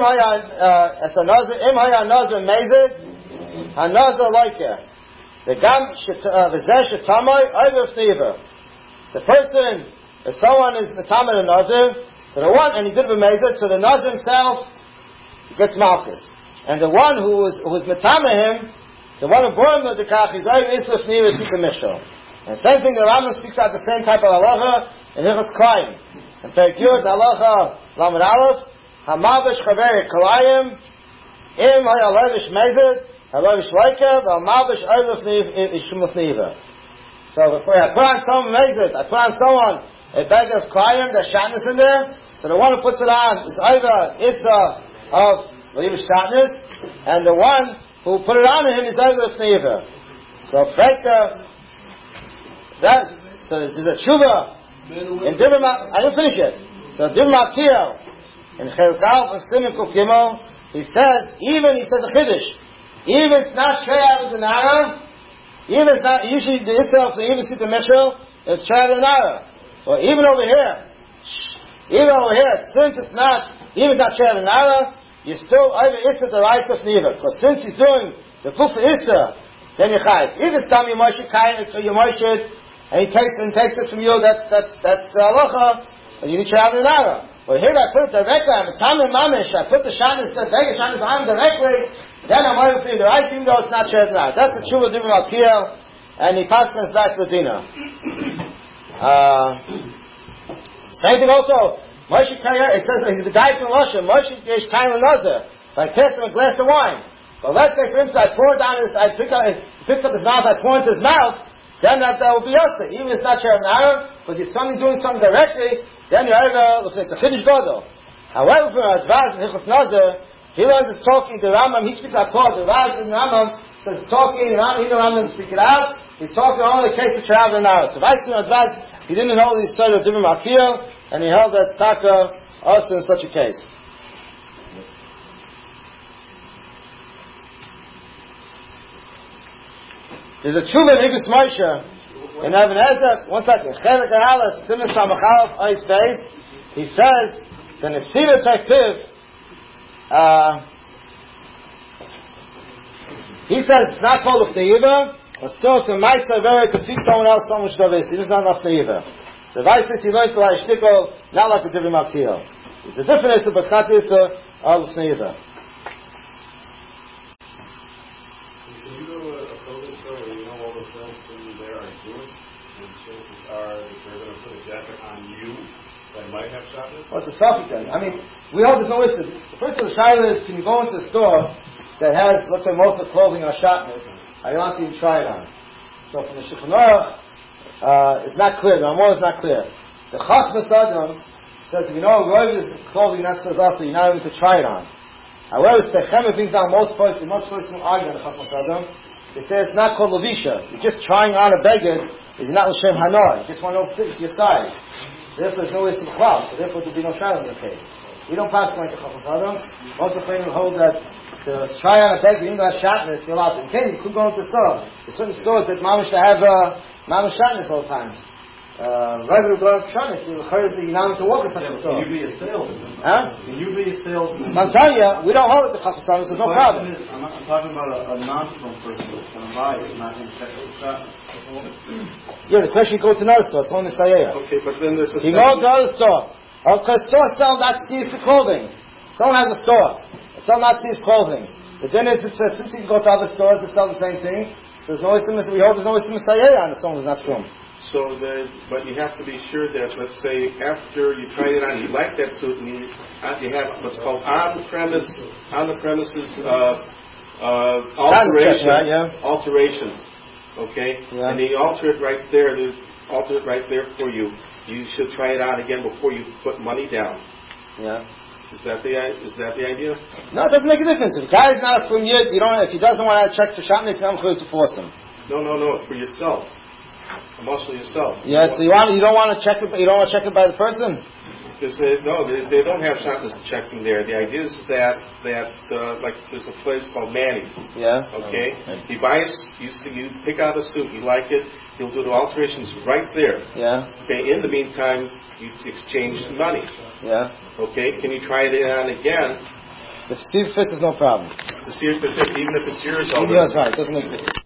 haya nazir mezid, hanazir loika. The gam v'zeh shetamai over fniva. The person, if someone is metamid a nazir, so the one, and he did it mezid, so the nazir himself gets malchus, and the one who was metamid him, the one who brought him the dekach, is over isra fniva tika mishal. And same thing, the Rambam speaks out the same type of halacha in Hilchos Klayim. In Perek Yud halacha lamed aleph. Hamavish chaveri kalayim im hayalavish mezid halavish loika v'hamavish oiluf ishumufniva. So if I put on someone mezid, I put on someone a bag of kalayim, there's shatnez in there, so the one who puts it on is either Itza of Levish shatnez, and the one who put it on him is either fniva. So Brekta says, so there's a tshuva in Dibur I didn't finish it. So Dibur Makir in Chelkal and Siman Kuf Gimel, he says a Chiddush, even it's not Shreya with the Nara, even it's not, usually the Israel, so even Sita Meshel, is Shreya with the Nara. Or even over here, since it's not, even not Shreya with the Nara, you still over Issa the rice of Niva, because since he's doing the Kuf Issa, then you chayv. If it's Tam Yomoshet, and he takes it from you, that's the halacha, and you need Shreya with the Nara. Well, here I put it directly, I'm a Tamil Mamish, I put the Shanis, the Beggar Shanis on directly, then I'm going to be the right thing, though it's not Shed Nar. That's the Tshuva Dibur Malkiel, and he passes that to Dina. Same thing also, Moshe Kayer, it says, he's the guy from Russia, Moshe Yesh Kayer Nazir, if I pass him a glass of wine. But let's say, for instance, I picks up his mouth, I pour into his mouth, then that will be Yosef. Even if it's not Shed Nar, because he's suddenly doing something directly, then you have it's a Chiddush Gadol. However, for Advaz and Hilchos Nazir, he learns it's talking, the Rambam, he speaks out Paul, the Raz in the Rambam says talking, the Rambam doesn't speak it out, he's talking only in the case of travel and Nara. So I see Advaz, he didn't hold these sort of Dibur Malkiel, and he held that Taka also in such a case. There's a Tshuva in Ibis Moshe, in Even HaEzer, one second, Chelek HaHalas, Simas HaMachalaf, Ois Beis, he says, the Nesira Tekpiv, he says, it's not called Ufneiva, but still it's a Maisa Vera to feed someone else so much Davis, it is not Ufneiva. So Vaisa, you learn to like Shtikol, not like the Dibur Malkiel. It's a different Issa, but it's not the Issa of Ufneiva. Might have shatnez? Well, it's a Safik then. I mean, we hold there's no issue. The first of the Shaila is, can you go into a store that has, let's say, most of the clothing are shatnez? I don't want you to try it on. So from the Shulchan Aruch, it's not clear. The Amor is not clear. The Chachmas Adam says, if you know, Roiv is clothing not so you're not able to try it on. However, Stechema brings down most places will argue on the Chachmas Adam. They say it's not called Levisha. You're just trying on a beggar, is not L'Shem Hanor. You just want to know if it's your size. Therefore, there's no way to cloud, so therefore there will be no shadow in the case. We don't pass going to Chachmas Adam. Most of the will hold that to try on a beggar, even though have shatnez, you're allowed to. You could go into a store. There's certain stores that mamish to have mamish shatnez all the time. Regular go to shatnez, you'll heard that you're not to walk in such a store. Can you be a salesman? Huh? Can you be a salesman? So I'm telling you, we don't hold it to Chachmas Adam, so no problem. I'm talking about a non-Muslim person who's going to buy it, not going to check the shot. Yeah, the question, you go to another store, it's only Sayaya. Okay, but then there's a you go to another store, Because stores sell not tznius clothing. Someone has a store. They sell not tznius clothing. The din is that since you can go to other stores to sell the same thing, so we hold there's no issue Messiah on the song was not from. So, but you have to be sure that, let's say, after you try it on, you like that suit, and you have what's called on-premises alterations. Okay, yeah. And they alter it right there. They alter it right there for you. You should try it on again before you put money down. Yeah. Is that the idea? No, it doesn't make a difference. If the guy is not from you, if he doesn't want to check for Shabbos, I'm going to force him. No, for yourself. Also yourself. Yeah, so you don't want to check it. You don't want to check it by the person. Because they don't have Shabbos checking there. The idea is that like there's a place called Manny's. Yeah. Okay. You buy you pick out a suit, you like it. You'll do the alterations right there. Yeah. Okay. In the meantime, you exchange the money. Yeah. Okay. Can you try it on again? The see if it fits is no problem. The see if it fits, even if it's yours already. That's right. It doesn't make a difference.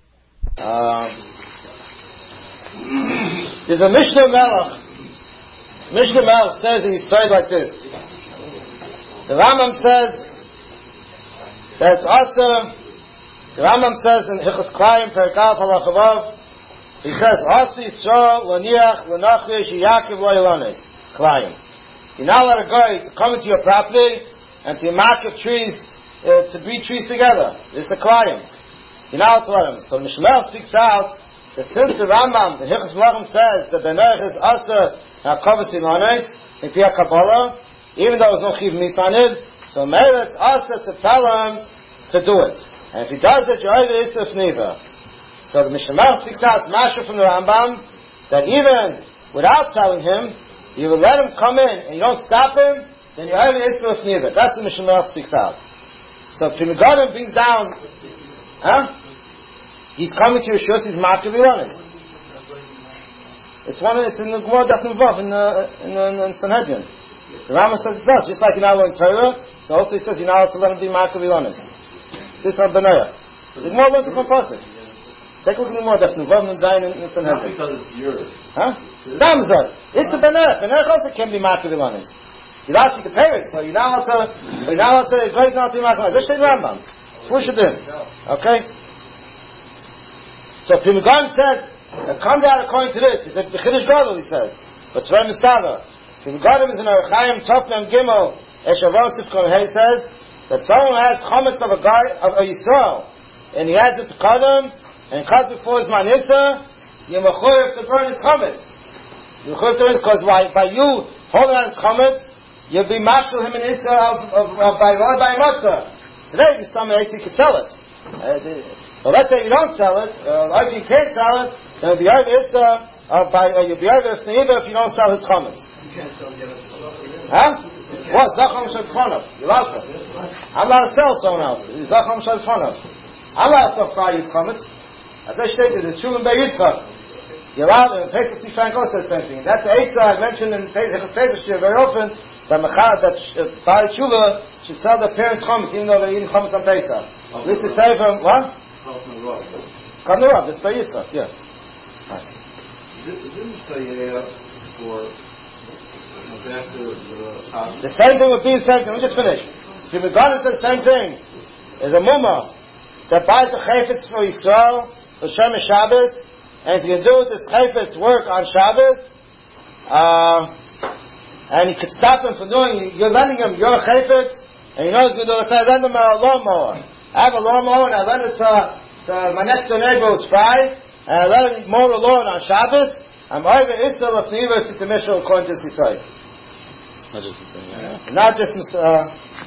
There's a Mishnah Melech. Mishnah Melech says in Yisrael like this. The Rambam said that it's also. The Rambam says in Hichos Klayim Perikaf Halachavav. He says, "Also Yisrael Laniach Lanachvish Yaakov Loyalanes Klayim." You're not allowed a guy to come into your property and to mark your trees to breed trees together. It's a Klayim. You're not allowed to let him. So Mishmel speaks out that since the Rambam, the Hichos Melachim says the Benech is also HaKavos Ilanes in Pia Kabbalah, even though there was no Chiv Misanid, so maybe it's also to tell him to do it. And if he does it, you're over Yitzhak Neva. So the Mishnah speaks out, it's Masha from the Rambam, that even without telling him, you will let him come in and you don't stop him, then you're over Yitzhak Neva. That's the Mishnah speaks out. So Primigodim brings down, he's coming to your shus, he's Makav Ilanes. It's in the Gemara Daf Nuvav in Sanhedrin. The Rambam says it does, just like you're not learning Torah, so also he says you're not allowed to let him be Makav Ilanes. This is Benayach. The Gemara learns it from Pasuk. Take a look at the Gemara Daf Nuvav and Zayin in Sanhedrin. Not because it's yours. It's Damazar. It's a Benayach. Benayach also can be Makav Ilanes. You're allowed to pay it, but you're not allowed to graze not to be Makav Ilanes. This is Rambam. Push it in. Okay? So Primigon says, it comes out according to this. He said, B'chidish Gadol, he says. But Tzvei Mistava. Primigodim is in Archaim, Tov Mem Gimel, Eshavon Sifkon Hay says, that someone has chametz of a Yisrael, and he has it to Kadam, and cut before his Manissa, you're mechuyev to burn his chametz. You're mechuyev to burn because by you holding on his chametz, you'll be mashal him in Issa by Matzah. Today, if you stomach you can sell it. But let's say you don't sell it, if you can't sell it, then you'll be over Issa, you'll be over if you don't sell his chametz. You can't sell the Huh? What? Zacham Shadfonov. You're allowed to. I'm allowed to sell someone else. Zacham Shadfonov. I'm allowed to sell Friday chametz. As I stated, the Chulin Bei Yitzchak. You're allowed to. Pesach C. Frank also says the same thing. That's the eighth I mentioned in Pesach very often. That Ba'al Tshuva should sell their parents chametz even though they're eating chametz on Pesach. At least they say from what? Come Rav. That's Bei Yitzchak. Yeah. Didn't say for the same thing would be the same thing. Let me just finish. If you're says the same thing. There's a mumma that buys the chayfetz for Yisrael for Shemesh Shabbos, and you can do this chayfetz work on Shabbos, and you could stop him from doing. You're lending him your chayfetz, and you know he's going to do it. I lend him a lawnmower. I have a lawnmower, and I lend it to my next door neighbor who's fried, and I let him mow the lawn on Shabbos. I'm over Israel of Nivas to Mishal according to this side. Not just Messiah. Not just Messiah.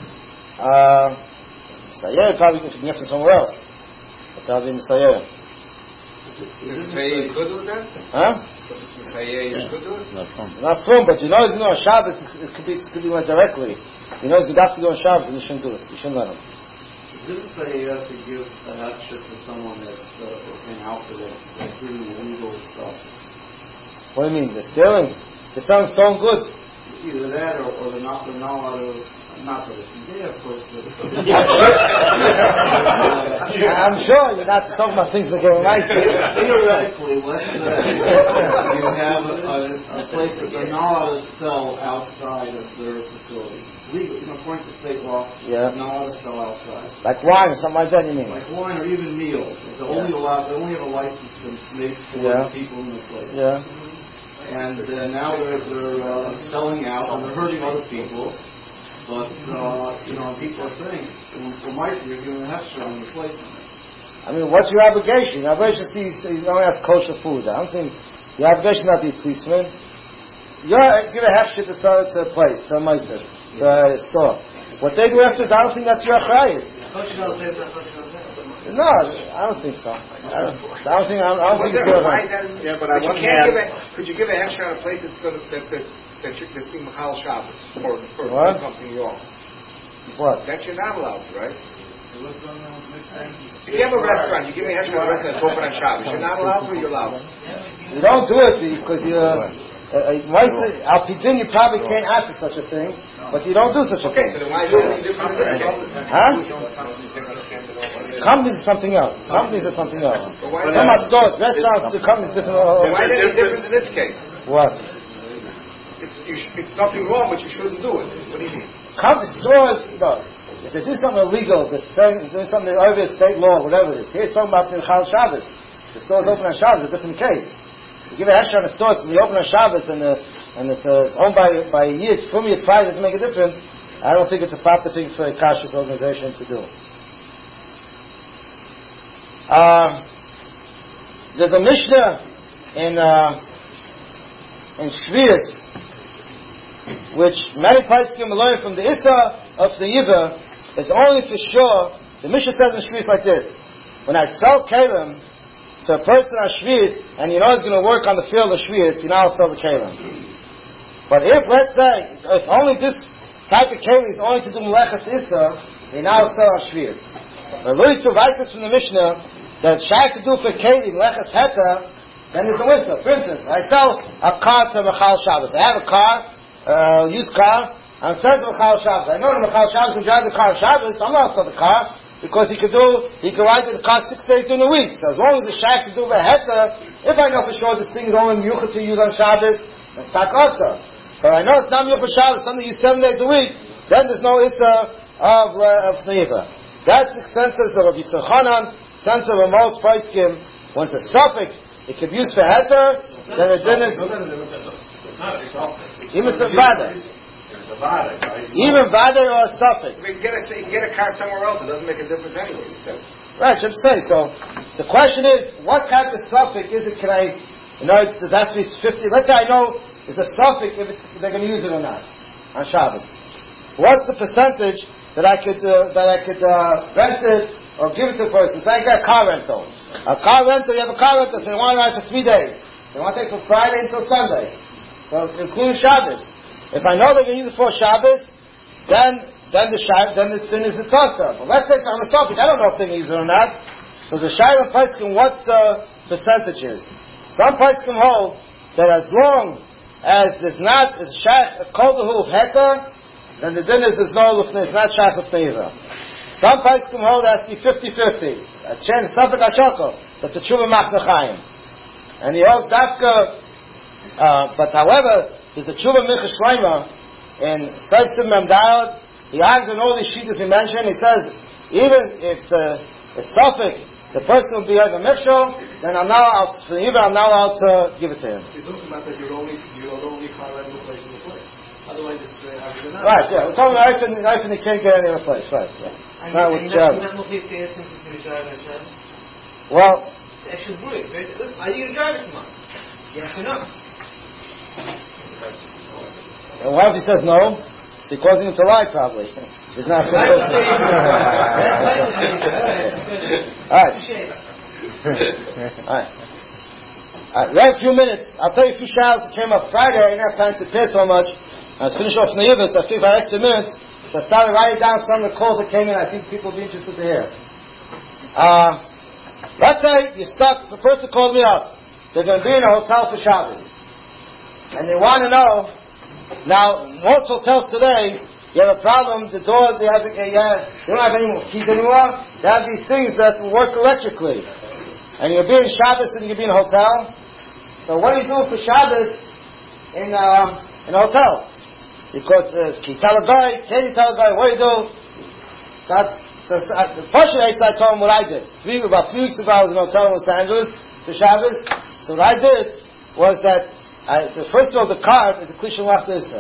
Probably could be from somewhere else. But that'll be Messiah. Messiah could do that? Messiah could do it? Not from, but you know, on Shabbos, it could be one directly. You know, you have to do on Shabbos, and you shouldn't do it. You shouldn't let him. Didn't say you have to give an extra to someone that's in Alpha that's doing illegal stuff. What do you mean? They're stealing? They're selling stolen goods. Either that or they're not allowed to, not for the CD, of course. I'm sure you're not talking about things that get nice. Theoretically, let's say you have a place that they're not allowed to sell outside of their facility. Legal, according to state law, they're not allowed to sell outside. Like wine or something like that, you mean? Like wine or even meals. They only have a license to make for people in the place. Yeah. And now they're selling out and they're hurting other people. But people are saying, for my sake, you're going to have to on the plate. I mean, what's your obligation? Your obligation is you only has kosher food. I don't think your obligation not be a policeman. You give a half shit to sell it to a place, to a meiser, to a store. What they do after, I don't think that's your achrayus. No, I don't think so. I don't think it's your achrayus. Yeah, but could you give a extra on a place that's going to that's being Machal Shabbos or something wrong? What? That you're not allowed to, right? If you have a restaurant, you give me an extra restaurant that's open on Shabbos. You're not allowed to, or you're allowed? You don't do it because you're. Al Pidin, you probably can't ask for such a thing, but you don't do such a thing. Okay, so then why is it different in this case? Huh? Companies is something else. Companies are something else. Some are stores, restaurants, companies different. Why is there any difference in this case? What? It's nothing wrong, but you shouldn't do it. What do you mean? Companies, stores, if they do something illegal, they're doing something over state law, whatever it is. Here's talking about the Chal Shabbos. The store's open on Shabbos, a different case. You give a hechsher on the store, so we open on Shabbos and it's owned by a yid, from yid price to make a difference. I don't think it's a proper thing for a kashrus organization to do. There's a Mishnah in Shvius, which many poskim learn from the Issa of the Yiva, is only for sure. The Mishnah says in Shvius like this: when I sell kelim to a person on Shvius, and you know he's going to work on the field of Shvius, you now sell the kelim. But if, let's say, if only this type of kelim is only to do Melechas Issa, you now sell on Shvius. But Louis writes this from the Mishnah that Shai to do for kelim Melechas Heta, then there's no Issa. For instance, I sell a car to Machal Shabbos. I have a car, used car, I'm selling to Machal Shabbos. I know the Machal Shabbos can drive the car on Shabbos, I'm not selling the car, because he can ride the car 6 days during the week. So as long as the shack to do the heta, if I know for sure this thing is only miyuchah to use on Shabbos, it's tak also. But I know it's not miyuchah Shabbos, something you use 7 days a week, then there's no issa of neiva. That's the consensus of Rabbi Tzorchanan, sense of a most poskim. Once a suffix, it can be used for heta, then the din is even it's a vada. Even vada or a suffix. You can get a car somewhere else. It doesn't make a difference anyway. You said. Right, I'm saying. So the question is, what kind of suffix is it? Can I? Does that have to be 50? Let's say I know it's a suffix if they're going to use it or not on Shabbos. What's the percentage that I could rent it or give it to a person? Say I get a car rental. You have a car rental. So you want to ride for 3 days. They want to take from Friday until Sunday. So including Shabbos. If I know they're going to use it for Shabbos, then is the toss-up. But let's say it's on the suffix. I don't know if they're going to use it or not. So the Shaila Poskim, what's the percentages? Some Poskim hold that as long as there's not a kol dehu heta, then the din is there's no lufnei, it's not shach lufneiva. Some Poskim hold it has to be 50-50. A chance suffix ashoko, that the tshuva machnachayim. And he holds dafka, but however, there's a tshuva mincha shleima in Steisim Memdalad. He argues in all these sheets we mentioned. He says even if it's a suffix, the person will be over mikshel, then I'm not allowed to give it to him. You're talking about that you're only car rental place in the place. Otherwise, it's right. Yeah, we're talking about knife and they can't get any other place. Right. Yeah. It's not what's Shabbos. Well, it's actually brilliant. Are you going to drive it tomorrow? Yes or no? And what if he says no? So he causing him to lie, probably. He's not supposed to. Alright. We have a few minutes. I'll tell you a few shouts that came up Friday. I didn't have time to prepare so much. I was finished off in the Yibba, so I figured if I had extra minutes, so I started writing down some of the calls that came in. I think people will be interested to hear. Let's say you're stuck. The person called me up. They're going to be in a hotel for Shabbos. And they want to know, now, most hotels today, you have a problem, the doors, you don't have any more keys anymore, they have these things that work electrically. And you'll be in Shabbos and you'll be in a hotel. So what do you do for Shabbos in a hotel? Because can you tell a guy, what do you do? So the Pasha I told him what I did. About 3 weeks ago I was in a hotel in Los Angeles for Shabbos. So what I did was that, first of all, the card is a Klishim Lachta.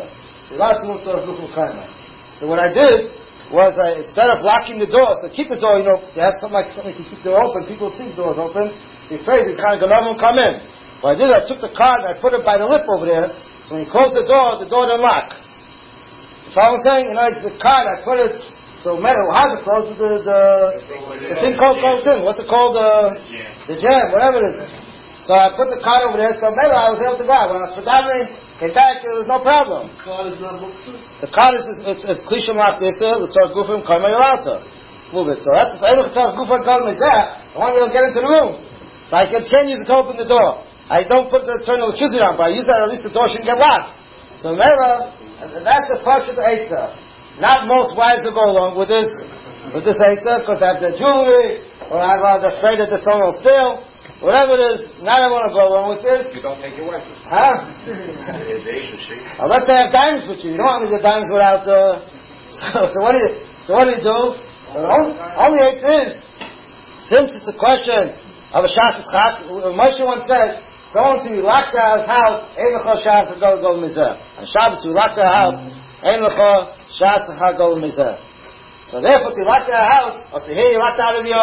So what I did was, instead of locking the door, so keep the door, you have something to keep the door open, people see the doors open, they're afraid the kind of Ganav will come in. What I did, I took the card and I put it by the lip over there, so when you close the door didn't lock. You follow what I'm saying? It's the card, I put it, so no matter how it closes, the thing goes in. What's it called? The jam, whatever it is. So I put the card over there, so maybe I was able to go out. When I was predominantly came back, there was no problem. The card is not booked. The card is Klishim Lachta, let's start Gufim Karma Yoralta. Move it. So that's if I look at Gufim Karma Yoralta, I want you to get into the room. So I can use it to open the door. I don't turn the electricity on, but I use that, at least the door shouldn't get locked. So Mela, that's the part of the Eitzah. Not most wives will go along with this Eitzah, because they have their jewelry, or they're afraid that someone will steal. Whatever it is, not everyone will go along with this. You don't take your wife. Huh? Unless they have diamonds with you. You don't want to leave the diamonds without so what do you do? Only it is, since it's a question of a Shas Chak, Moshe once said, someone to lock their house, Ein Lecha Shas Chak Gol Mizeh. On Shabbos, we lock their house, Ein Lecha Shas Chak Gol Mizeh. So therefore, to lock their house, or say, here you locked out of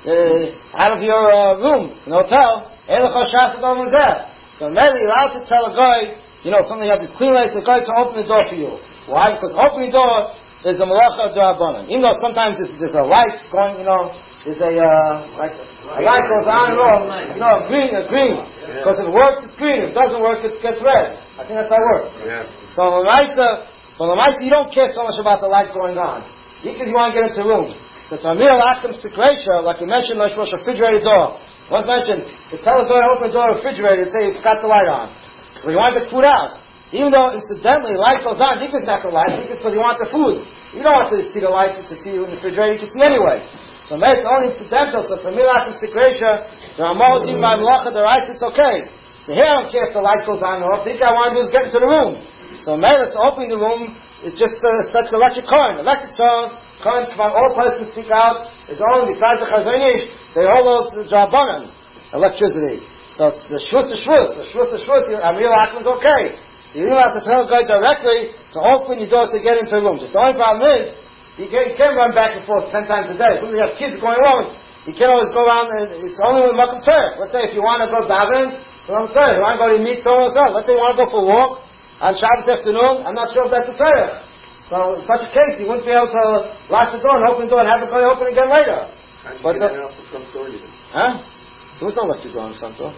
your room in the hotel, Ein Lecha Shas Chak Gol Mizeh. So maybe you're allowed to tell a guy, something you have this clean light, the guy to open the door for you. Why? Because opening the door is a malacha d'Rabbanan. Even though sometimes there's a light going, there's a light goes on and off. Green. Because if it works, it's green. If it doesn't work, it gets red. I think that's how it works. Yeah. So for the Lamaisa, you don't care so much about the light going on. Because you want to get into the room. So it's a mere Achim Sekresha, like we mentioned, like refrigerator door. Once mentioned, to tell a guy to open the door of the refrigerator and say you've got the light on. So you want the food out. So even though incidentally light goes on, think it's not the light, think it's because you want the food. You don't want to see the light, it's in the refrigerator, you can see anyway. So maybe it's only incidental, so for Milach and Sekresha, the Ramah even by Malacha, the rights, it's okay. So here I don't care if the light goes on or off, I think I want to do is get into the room. So maybe it's opening the room, it's just such electric current. Electric current from all places to speak out, is only besides the Chazon Ish, they hold those Drabanan, electricity. So it's the shvus, Amir Achim is okay. So you don't have to tell a guy directly to open your door to get into the room. Just the only problem is, you can't run back and forth 10 times a day. Sometimes you have kids going along, you can't always go around, it's only with Makom Tzarech. Let's say if you want to go daven, Makom Tzarech. You want to go to meet someone else. Let's say you want to go for a walk on Shabbos afternoon, I'm not sure if that's a Tzarech. So in such a case, you wouldn't be able to lock the door and open the door and have the guy open again later. But get out the front door either. Huh? There was no electric door on the front door.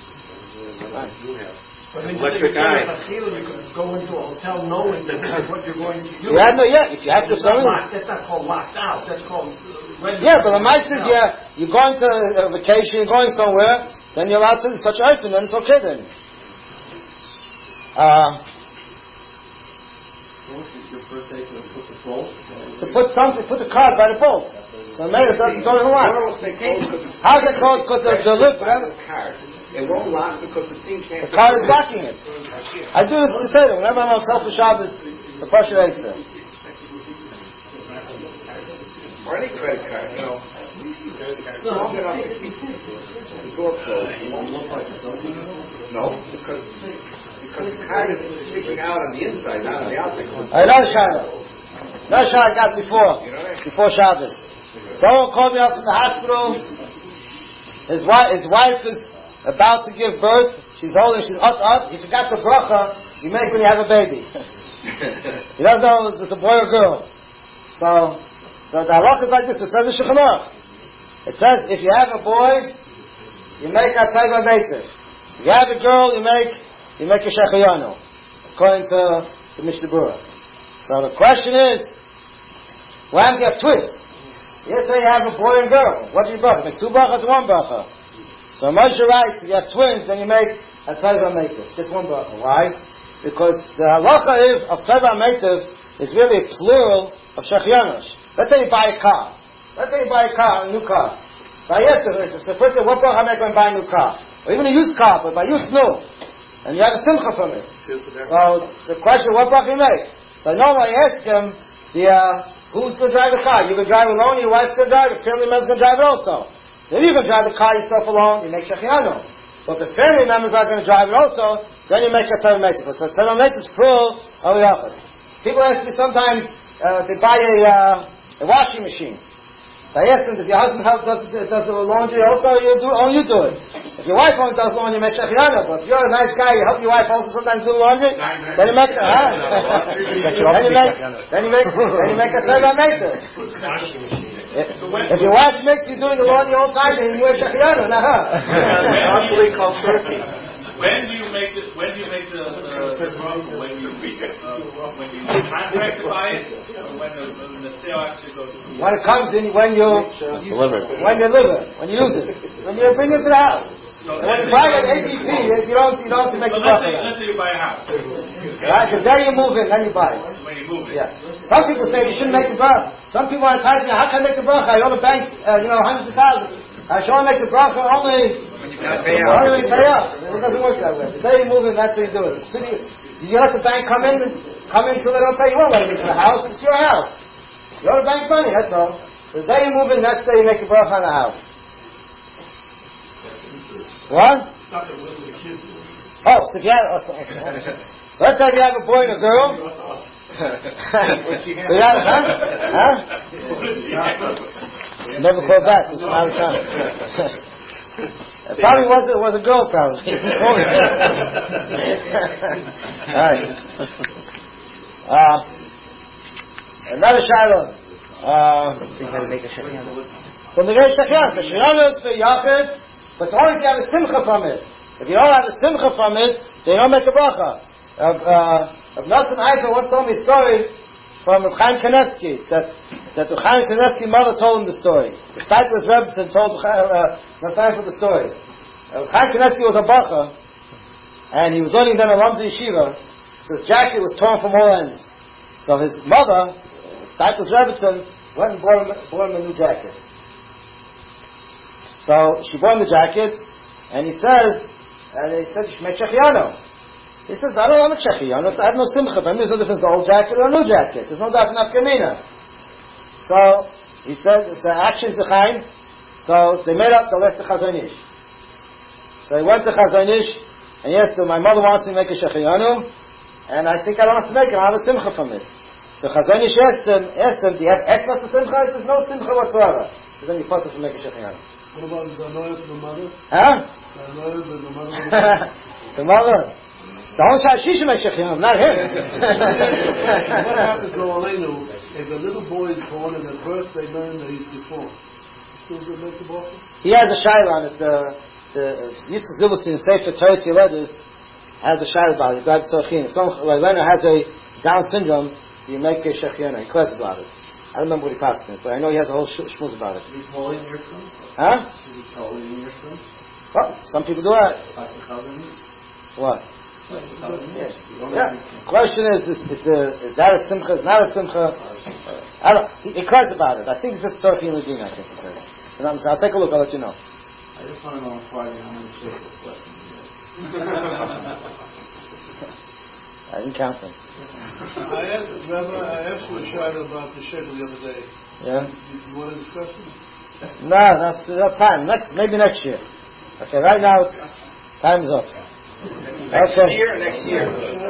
You have. But Electric eye. You could go into a hotel knowing that this is what you're going to use. If you have to That's not called locked out. That's called registered. Yeah, but the mice is, you're going to a vacation, you're going somewhere, then you're allowed to such item, then it's okay then. To put the card by the bolt. So maybe it doesn't go to the line. How's it closed? Because of the lip, whatever? It won't lock because the thing can't. The card is blocking it. I do this to say that whenever I'm on Tel Shabbos, it's a Pasha Eitzah. Or any credit card, long enough to keep the door closed. No, because the card is sticking out on the inside, not on the outside. Another shayla I got before Shabbos. Someone called me up from the hospital. His wife is about to give birth, she's up, he forgot the bracha you make when you have a baby. He doesn't know if it's a boy or girl. So the halakha is like this, it says in Shulchan Aruch. It says, if you have a boy, you make a tzayva meitiv. If you have a girl, you make a shechayanu, according to the Mishnah Berurah. So the question is, what happens if you have twins? Let's say you have a boy and girl. What do you bracha? Make two brachas or one bracha? So Moshe writes, if you have twins, then you make a tzayva meitiv. Just one bracha. Why? Because the halacha of tzayva meitiv is really a plural of Shechianu. Let's say you buy a car. A new car. So the first thing, what bracha make when buy a new car? Or even a used car, but by used new. And you have a simcha from it. So the question, what bracha you make? So normally I ask him, who's going to drive the car? You can drive alone, your wife's going to drive it, family member's going to drive it also. So if you can drive the car yourself alone, you make Shechianu. But if the family members are going to drive it also, then you make a Torah Mitzvah. So Torah Mitzvah is plural of Yachid. People ask me sometimes, they buy a washing machine. So I asked them, does your husband help, does the laundry also, or you do it? If your wife only does laundry, you make Shechianu. But if you're a nice guy, you help your wife also sometimes do laundry, then you make a Torah Mitzvah. If your wife makes you doing the laundry all the time, then you make Shechianu, not her. Actually called surfing. When do you make the bracha? When you contract to buy it, or when the sale actually goes? When it comes in, when you use it, when you bring it to the house. So when you buy it at ABP, you don't have to make the bracha. Let's say you buy a house. Right, the day you move in, then you buy it. When you move in. Yeah. Some people say you shouldn't make the bracha. Some people are asking me, how can I make the bracha? I own a bank, hundreds of thousands. I should only make the bracha only when you pay out. It doesn't work that way. The day you move in, that's what you do it. You let the bank come in so they don't pay. You won't let them into the house. It's your house. You owe the bank money, that's all. The day you move in, that's the day you make the bracha on the house. What? Oh, so if you have, so let's say if you have a boy and a girl. Never called back. It's not a time. It probably was a girl, probably. Alright. Another shadow. So the great Shechianu. So Shechianu is for Yachid, but it's only if you have a simcha from it. If you don't have a simcha from it, then you don't make a bracha. Of Nosson Eifer once told me a story from Reb Chaim Kanevsky, that Reb Chaim Kanevsky's mother told him the story. The Stateless Rebbe told Nosson Eifer the story. Reb Chaim Kanevsky was a bacha, and he was learning then a Ramzi Yeshiva, so his jacket was torn from all ends. So his mother, Stateless Rebbe, went and bought him a new jacket. So she bought him the jacket, and he said, you should make Shechianu. He says, I don't want a Shechianu. I have no simcha. But there's no difference, the old jacket or a new jacket. There's no difference in Afkamina. So, he said, it's an action Zechaim. So, they made up the left to Chazon Ish. So he went to Chazon Ish, and he asked him, my mother wants me to make a Shechianu, and I think I don't have to make it. I have a simcha from it. So Chazon Ish asked him, do you have etnas of simcha? He says, no simcha whatsoever. So then you put it to make a Shechianu. What about the anoya for the mother? Huh? The anoya for the mother? The mother? The whole shot, she should make Shechianu, not him. What happens to Olenu if a little boy is born and at birth they learn that he's deformed? Still good make the bracha? He has a shayla on it. The Yitzchak Zilberstein Sefer Torah Yoledes has a shayla about it. God Tzorchin. Some Olenu has a Down syndrome, so you make a Shechianu. He cares about it. I don't remember what he passes, but I know he has a whole shmuz about it. Is he calling your son? Huh? Is he calling your son? Well, some people do that. What? Yeah. Question is that a simcha? Is not a simcha? I don't. He cries about it. I think it's just Tzorchin Ladina. I think he says. I'll take a look. I'll let you know. I just want to know on Friday how many shekels left in the I didn't count them. I asked you a shayla about the shekel the other day. Yeah. You want to discuss it? No, that's time. Maybe next year. Okay. Right now, time's up. Next year.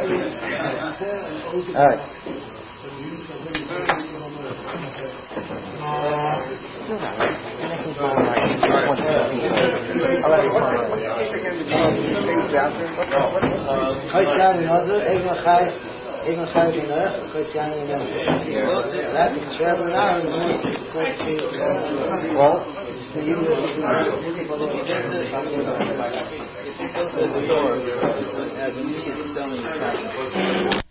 All right. Well,